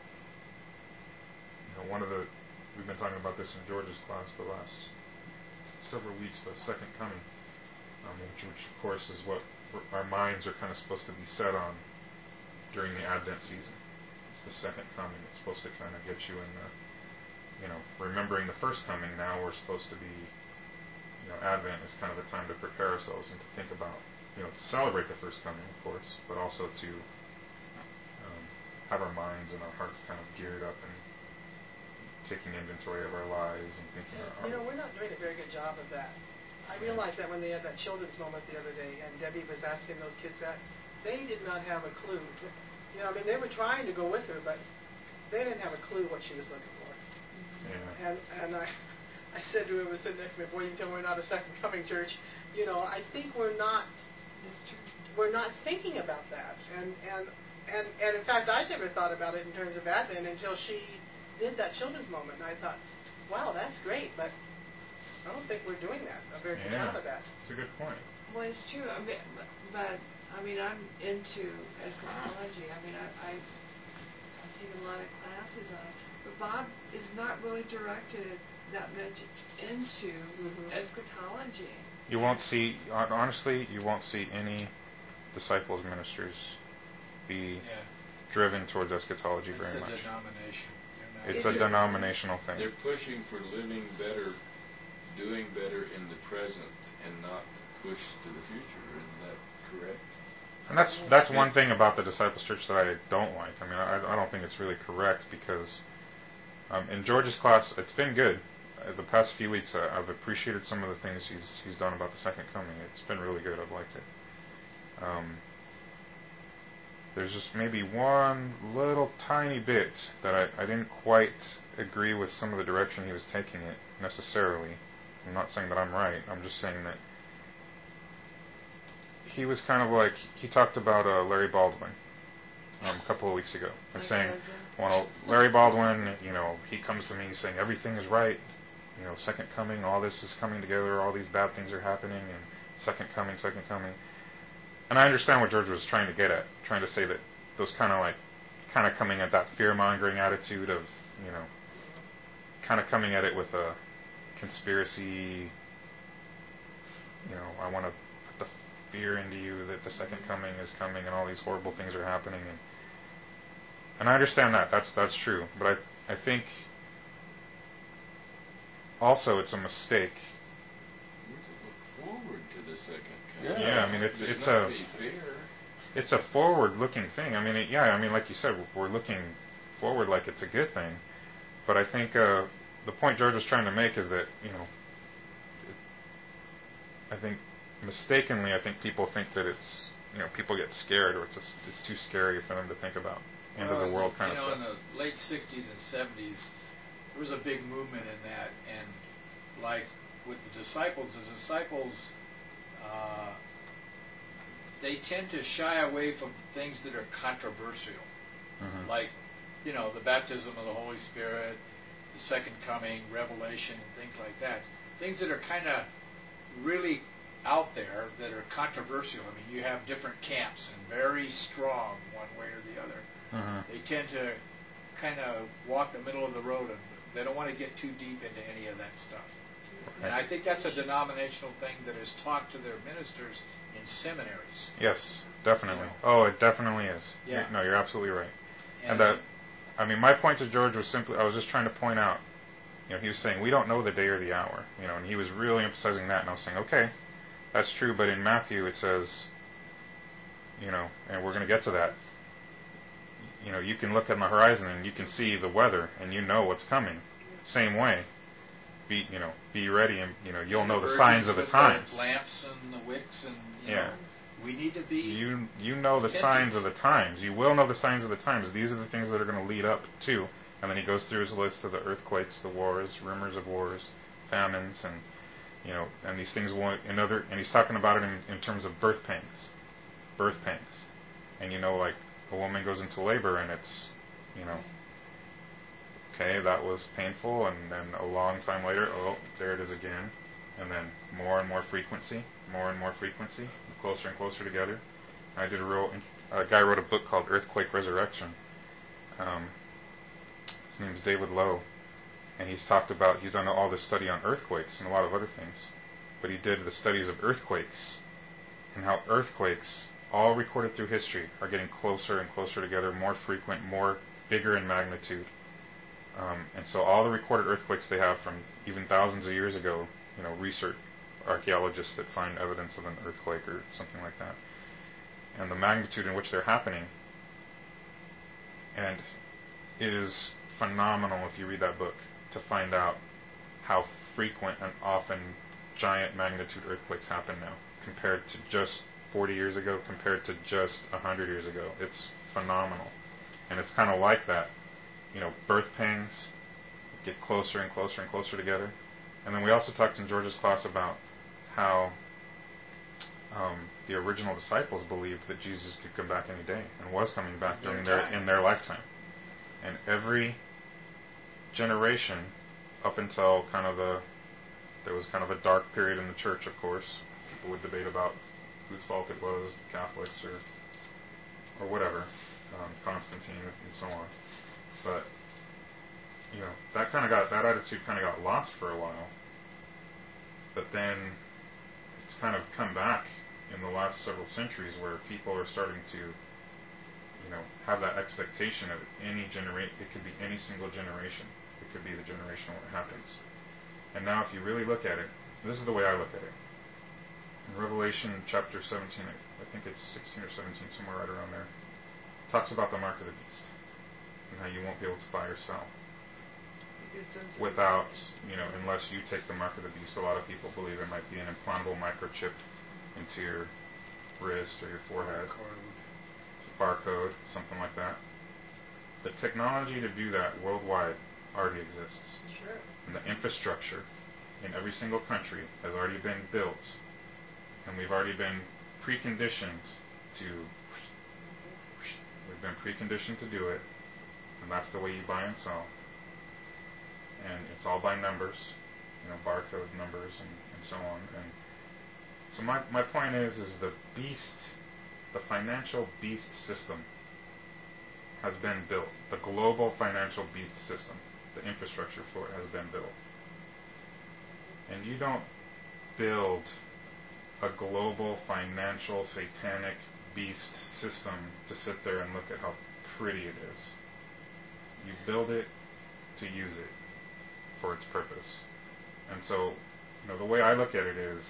you know, one of the, we've been talking about this in George's class the last several weeks, the second coming, um, which, which of course is what our minds are kind of supposed to be set on during the Advent season. It's the second coming. It's supposed to kind of get you in the, you know, remembering the first coming. Now we're supposed to be, you know, Advent is kind of the time to prepare ourselves and to think about, you know, to celebrate the first coming, of course, but also to um, have our minds and our hearts kind of geared up and taking inventory of our lives and thinking. And, our, you know, we're not doing a very good job of that. I realized that when they had that children's moment the other day, and Debbie was asking those kids that, they did not have a clue. You know, I mean, they were trying to go with her, but they didn't have a clue what she was looking for. Yeah. And and I, I said to whoever was sitting next to me, boy, you can tell we're not a second coming church. You know, I think we're not. We're not thinking about that. And and and and in fact, I never thought about it in terms of Advent until she did that children's moment, and I thought, wow, that's great, but I don't think we're doing that a very good Yeah. job of that. It's a good point. Well, it's true. I mean, but I mean, I'm into eschatology. I mean, I, I I've taken a lot of classes on it, but Bob is not really directed that much into Mhm. eschatology. You won't see, hon- honestly, you won't see any disciples ministers be Yeah. driven towards eschatology It's very a much. denomination. You're not- It's a denominational thing. They're pushing for living better, doing better in the present, and not push to the future. Isn't that correct? And that's that's one thing about the Disciples Church that I don't like. I mean, I, I don't think it's really correct because um, in George's class, it's been good. Uh, the past few weeks, uh, I've appreciated some of the things he's he's done about the second coming. It's been really good. I've liked it. Um, there's just maybe one little tiny bit that I, I didn't quite agree with some of the direction he was taking it necessarily. I'm not saying that I'm right. I'm just saying that he was kind of like, he talked about uh, Larry Baldwin um, a couple of weeks ago and My saying, cousin. well, Larry Baldwin, you know, he comes to me saying everything is right, you know, second coming, all this is coming together, all these bad things are happening, and second coming, second coming. And I understand what George was trying to get at, trying to say that those kind of like, kind of coming at that fear-mongering attitude of, you know, kind of coming at it with a conspiracy, you know, I want to put the fear into you that the second coming is coming and all these horrible things are happening. And, and I understand that, that's that's true. But I, I think also it's a mistake. We're to look forward to the second coming. Yeah, I mean, it's But it's not a be fair. it's a forward-looking thing. I mean, it, yeah, I mean, like you said, we're looking forward like it's a good thing. But I think uh, the point George was trying to make is that, you know, it, I think mistakenly, I think people think that it's, you know, people get scared or it's just, it's too scary for them to think about end of the world kind you of know, stuff. in the late sixties and seventies, there was a big movement in that, and like with the disciples, the disciples, uh, they tend to shy away from things that are controversial, Mm-hmm. like, you know, the baptism of the Holy Spirit, the second coming, Revelation, and things like that. Things that are kind of really out there that are controversial. I mean, you have different camps and very strong one way or the other. Mm-hmm. They tend to kind of walk the middle of the road, and they don't want to get too deep into any of that stuff. And I think that's a denominational thing that is taught to their ministers in seminaries. Yes, definitely. You know. Oh, it definitely is. Yeah. You're- no, you're absolutely right. And, And that, I mean, my point to George was simply, I was just trying to point out, you know, he was saying, we don't know the day or the hour, you know, and he was really emphasizing that, and I was saying, okay, that's true, but in Matthew it says, you know, and we're going to get to that, you know, you can look on the horizon and you can see the weather, and you know what's coming. Same way, be, you know, be ready, and, you know, you'll know the signs of the with times. lamps and the wicks, and you Yeah. know, we need to be. You you know the attentive. signs of the times. You will know the signs of the times. These are the things that are going to lead up to And then he goes through his list of the earthquakes, the wars, rumors of wars, famines, and you know, and these things will another. And he's talking about it in, in terms of birth pangs, birth pangs, and you know, like a woman goes into labor and it's, you know, okay, that was painful, and then a long time later, oh, there it is again, and then more and more frequency, more and more frequency, closer and closer together. I did a real. A guy wrote a book called Earthquake Resurrection. Um, his name is David Lowe, and he's talked about, he's done all this study on earthquakes and a lot of other things, but he did the studies of earthquakes and how earthquakes, all recorded through history, are getting closer and closer together, more frequent, more bigger in magnitude. Um, and so all the recorded earthquakes they have from even thousands of years ago, you know, research archaeologists that find evidence of an earthquake or something like that, and the magnitude in which they're happening. And it is phenomenal if you read that book to find out how frequent and often giant magnitude earthquakes happen now compared to just forty years ago, compared to just one hundred years ago. It's phenomenal. And it's kind of like that. You know, birth pangs get closer and closer and closer together. And then we also talked in George's class about how um, the original disciples believed that Jesus could come back any day and was coming back during their in their lifetime. And every generation, up until kind of the, there was kind of a dark period in the church, of course. People would debate about whose fault it was, Catholics or or whatever, um, Constantine and so on. But you know, that kind of got that attitude kind of got lost for a while. But then it's kind of come back in the last several centuries, where people are starting to, you know, have that expectation of any generation. It could be any single generation. It could be the generation when it happens. And now, if you really look at it, this is the way I look at it. In Revelation chapter seventeen, I think it's sixteen or seventeen, somewhere right around there, talks about the mark of the beast and how you won't be able to buy or sell without, you know, unless you take the mark of the beast. A lot of people believe it might be an implantable microchip into your wrist or your forehead, barcode, barcode, something like that. The technology to do that worldwide already exists. Sure. And the infrastructure in every single country has already been built, and we've already been preconditioned to, we've been preconditioned to do it, and that's the way you buy and sell. And it's all by numbers, you know, barcode numbers and, and so on. And so my, my point is, is the beast, the financial beast system has been built. The global financial beast system, the infrastructure for it has been built. And you don't build a global financial satanic beast system to sit there and look at how pretty it is. You build it to use it for its purpose. And so, you know, the way I look at it is,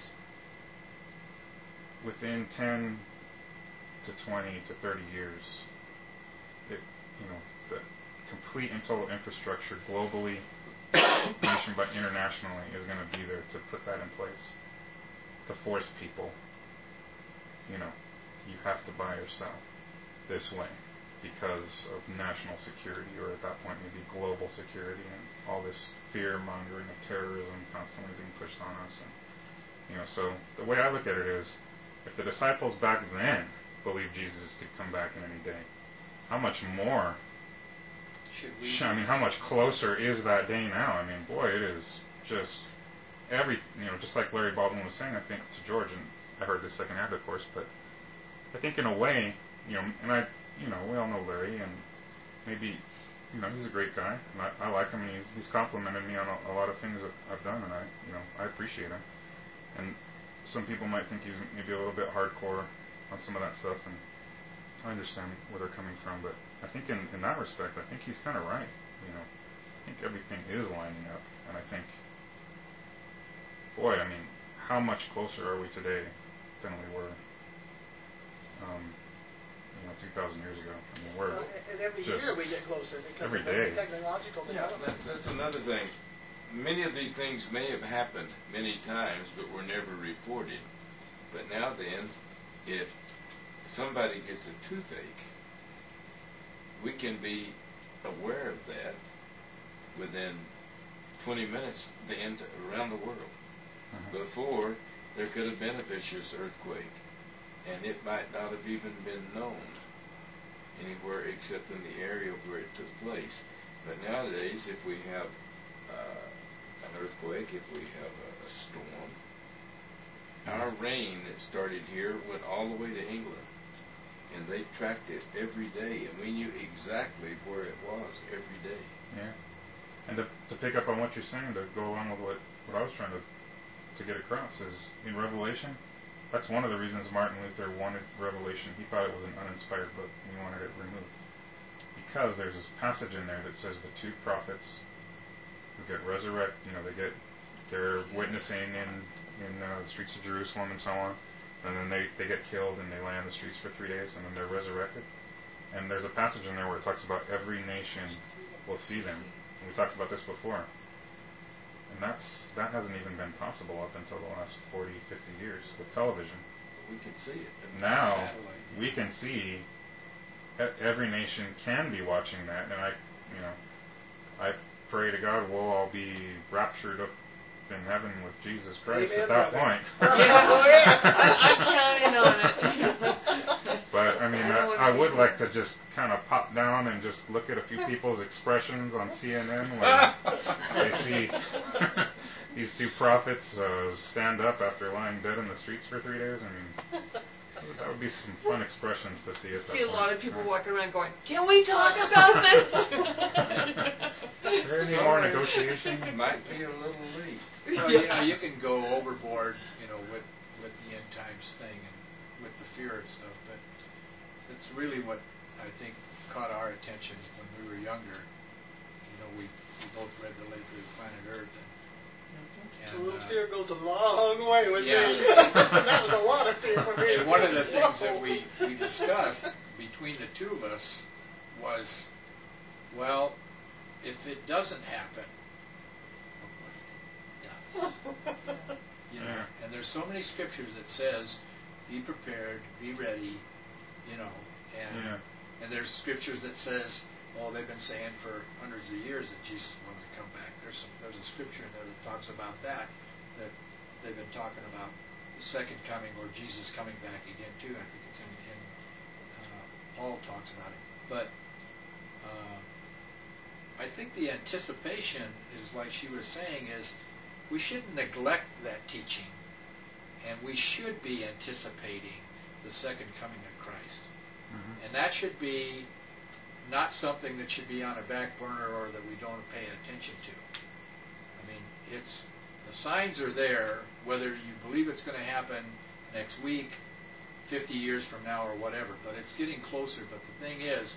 within ten to twenty to thirty years, it, you know, the complete and total infrastructure globally, nation but internationally, is going to be there to put that in place, to force people, you know, you have to buy or sell this way because of national security, or at that point maybe global security, and all this fear mongering of terrorism constantly being pushed on us. And, you know, so the way I look at it is, if the disciples back then believed Jesus could come back in any day, how much more should we? I mean, how much closer is that day now? I mean, boy, it is just every, you know, just like Larry Baldwin was saying, I think, to George, and I heard this secondhand, of course, but I think in a way, you know, and I, you know, we all know Larry, and maybe, you know, he's a great guy, and I, I like him, and he's, he's complimented me on a, a lot of things that I've done, and I, you know, I appreciate him. And some people might think he's maybe a little bit hardcore on some of that stuff, and I understand where they're coming from, but I think in, in that respect, I think he's kind of right. You know, I think everything is lining up, and I think, boy, I mean, how much closer are we today than we were, um, you know, two thousand years ago? I mean, we're Well, and every just year we get closer because every of day. the technological Yeah, development. that's, that's another thing. Many of these things may have happened many times, but were never reported. But now then, if somebody gets a toothache, we can be aware of that within twenty minutes, the end around the world. Uh-huh. Before, there could have been a vicious earthquake, and it might not have even been known anywhere except in the area where it took place. But nowadays, if we have uh, an earthquake, if we have a, a storm, our rain that started here went all the way to England, and they tracked it every day, and we knew exactly where it was every day. Yeah. And to, to pick up on what you're saying, to go along with what, what I was trying to to get across, is in Revelation, that's one of the reasons Martin Luther wanted Revelation. He thought it was an uninspired book, and he wanted it removed. Because there's this passage in there that says the two prophets who get resurrected, you know, they get, they're witnessing in, in uh, the streets of Jerusalem and so on, and then they, they get killed and they lay on the streets for three days, and then they're resurrected. And there's a passage in there where it talks about every nation will see them. And we talked about this before. And that's that hasn't even been possible up until the last forty, fifty years with television. We can see it. Now, we can see every nation can be watching that, and I, you know, I pray to God we'll all be raptured up in heaven with Jesus Christ Amen, at that brother. point. I'm counting on it. But I mean, I I, I would like to just kind of pop down and just look at a few people's expressions on C N N when they see these two prophets uh, stand up after lying dead in the streets for three days. I mean, that would be some fun expressions to see at that See a point. lot of people walking around going, "Can we talk about this?" Is there any more negotiation? Might be a little late. Well, you know, you can go overboard, you know, with with the end times thing and with the fear and stuff, but it's really what I think caught our attention when we were younger. You know, we, we both read The Late Great Planet Earth, and, A and little uh, fear goes a long way with yeah. me. That was a lot of fear for me. and one of the things that we, we discussed between the two of us was, well, if it doesn't happen, look what it does. You know, Yeah. and there's so many scriptures that says, be prepared, be ready, you know, and Yeah. and there's scriptures that says, oh, they've been saying for hundreds of years that Jesus wanted to come back. There's some, there's a scripture in there that talks about that, that they've been talking about the second coming or Jesus coming back again too. I think it's in, in uh, Paul talks about it. But uh, I think the anticipation is, like she was saying, is we shouldn't neglect that teaching, and we should be anticipating the second coming of Christ. Mm-hmm. And that should be not something that should be on a back burner or that we don't pay attention to. I mean, it's the signs are there, whether you believe it's going to happen next week, fifty years from now, or whatever, but it's getting closer. But the thing is,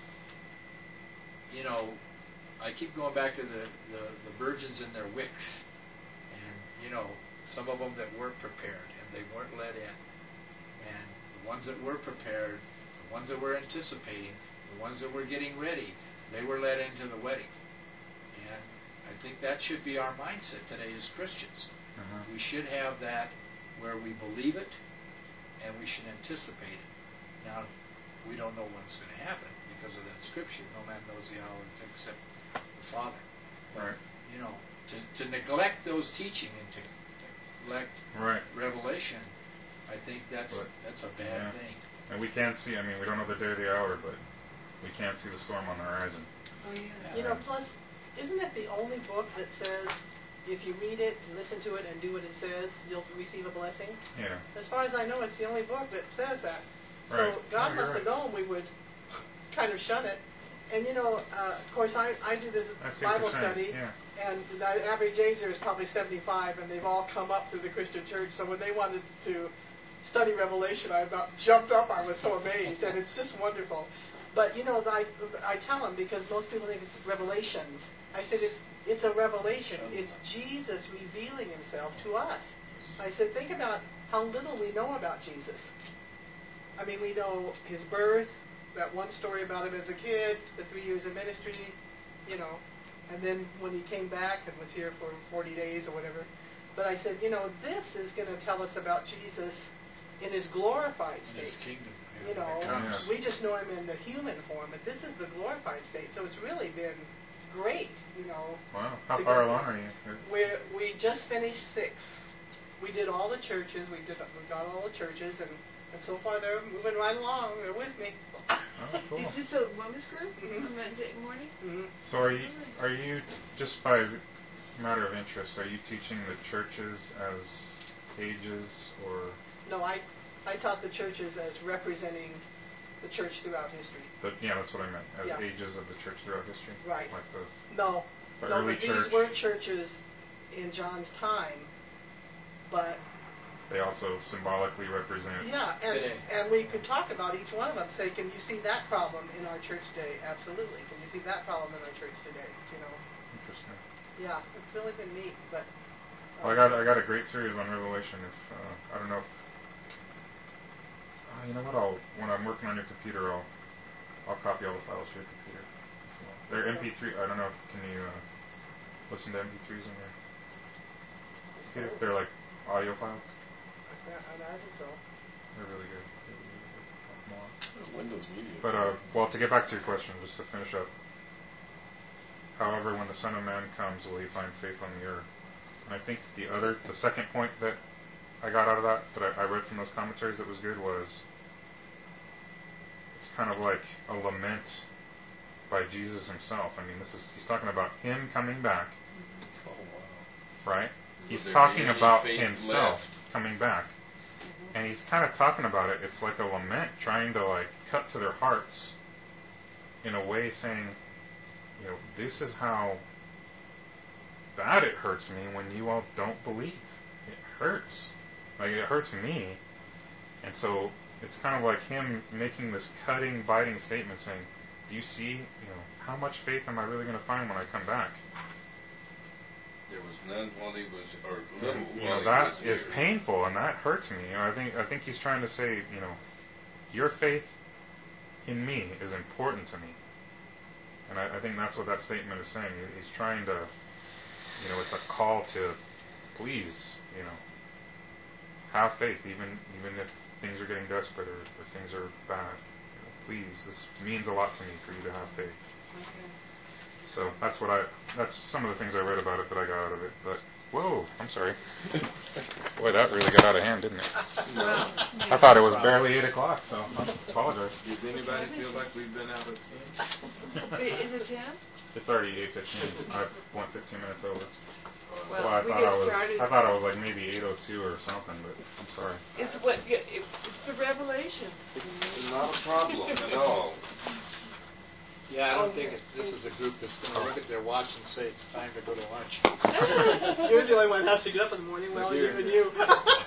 you know, I keep going back to the, the, the virgins in their wicks, and, you know, some of them that weren't prepared, and they weren't let in. And the ones that were prepared, the ones that were anticipating, the ones that were getting ready, they were let into the wedding. And I think that should be our mindset today as Christians. Uh-huh. We should have that where we believe it and we should anticipate it. Now, we don't know when it's going to happen because of that scripture. No man knows the hour except the Father. Right. You know, to, to neglect those teaching and to neglect Right. revelation, I think that's But, that's a bad yeah. thing. And we can't see, I mean, we don't know the day or the hour, but we can't see the storm on the horizon. Oh yeah. You know, plus, isn't it the only book that says if you read it, listen to it, and do what it says, you'll receive a blessing? Yeah. As far as I know, it's the only book that says that. Right. So God No, you're must have right. known we would kind of shun it. And you know, uh, of course, I, I do this I see what Bible you're saying, study, yeah. and the average age there is probably seventy-five, and they've all come up through the Christian church. So when they wanted to study Revelation, I about jumped up. I was so amazed, and it's just wonderful. But you know, I, I tell them, because most people think it's Revelations. I said it's it's a revelation. It's Jesus revealing Himself to us. I said, think about how little we know about Jesus. I mean, we know His birth, that one story about Him as a kid, the three years of ministry, you know, and then when He came back and was here for forty days or whatever. But I said, you know, this is going to tell us about Jesus in His glorified In His state. kingdom. You know, when it comes. Yeah. we just know Him in the human form, but this is the glorified state. So it's really been great, you know. Wow. How to far get- along are you? We're, we just finished six. We did all the churches. We did. We got all the churches, and, and so far they're moving right along. They're with me. Oh, cool. Is this a women's group Mhm. on Monday morning? Mm-hmm. So are you, are you, just by matter of interest, are you teaching the churches as ages or No, I, I taught the churches as representing the church throughout history. the, yeah, that's what I meant, as Yeah. ages of the church throughout history? Right. Like the, No, the no, early but these church, weren't churches in John's time, but they also symbolically represent. yeah, and Today. and we could talk about each one of them. Say, can you see that problem in our church today? Absolutely. Can you see that problem in our church today? You know. Interesting. Yeah, it's really been neat, but. Well, I got I got a great series on Revelation. If uh, I don't know, if, uh, you know what? I'll when I'm working on your computer, I'll I'll copy all the files to your computer. They're M P three. I don't know. Can you uh, listen to M P threes on your computer? They're like audio files. Yeah, I imagine so. They're really good. They're really good. Help 'em a lot. Windows Media. But uh, well, to get back to your question, just to finish up. However, when the Son of Man comes, will he find faith on the earth? And I think the other, the second point that I got out of that, that I, I read from those commentaries that was good, was it's kind of like a lament by Jesus himself. I mean, this is he's talking about him coming back, Oh, wow. right? He's there talking be any about faith himself left? coming back. And he's kind of talking about it. It's like a lament, trying to like cut to their hearts in a way, saying, you know, this is how bad it hurts me when you all don't believe. It hurts. Like, it hurts me. And so it's kind of like him making this cutting, biting statement saying, do you see, you know, how much faith am I really going to find when I come back? There was none while he was, or little And, you while know, he that was is here. painful, and that hurts me. You know, I think I think he's trying to say, you know, your faith in me is important to me. And I, I think that's what that statement is saying. He's trying to, you know, it's a call to, please, you know, have faith, even even if things are getting desperate or, or things are bad. You know, please, this means a lot to me for you to have faith. Okay. So that's what I, that's some of the things I read about it that I got out of it. But, whoa, I'm sorry. Boy, that really got out of hand, didn't it? Well, I thought it was barely eight o'clock, so I apologize. Does anybody feel like we've been out of ten? Is it ten? It's already eight fifteen. I went fifteen minutes over. Well, I we thought get I was. started. I thought I was like maybe eight oh two or something, but I'm sorry. It's what it, it's the revelation. It's not a problem at all. Yeah, I don't think it, this is a group that's going to look at their watch and say it's time to go to lunch. You're the only one who has to get up in the morning. Well, you and you.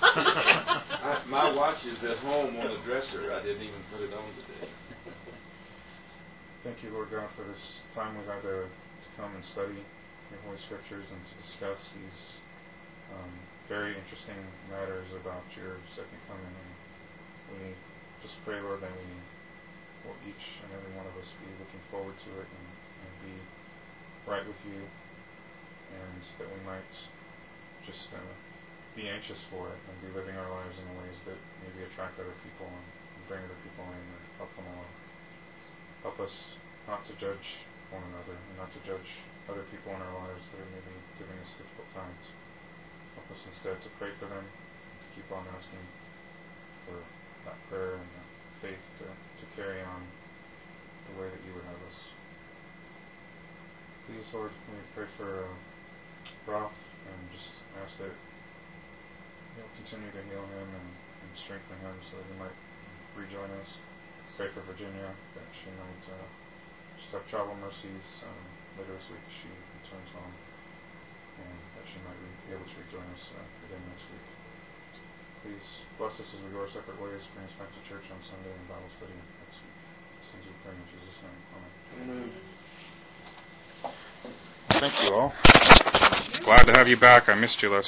I, my watch is at home on the dresser. I didn't even put it on today. Thank you, Lord God, for this time we've had to, to come and study your Holy Scriptures and to discuss these um, very interesting matters about your second coming. And we just pray, Lord, that we will each and every one of us be looking forward to it and, and be right with you, and that we might just uh, be anxious for it and be living our lives in ways that maybe attract other people and, and bring other people in and help them along. Help us not to judge one another and not to judge other people in our lives that are maybe giving us difficult times. Help us instead to pray for them and to keep on asking for that prayer and that faith to, to carry on the way that you would have us. Please, Lord, we pray for uh, Ralph and just ask that you'll continue to heal him and, and strengthen him so that he might rejoin us. Pray for Virginia, that she might uh, just have travel mercies um, later this week as she returns home, and that she might re- be able to rejoin us uh, again next week. Please bless us as we go our separate ways. Bring us back to church on Sunday and Bible study next week. These things we pray in Jesus' name. Amen. Amen. Thank you all. Glad to have you back. I missed you last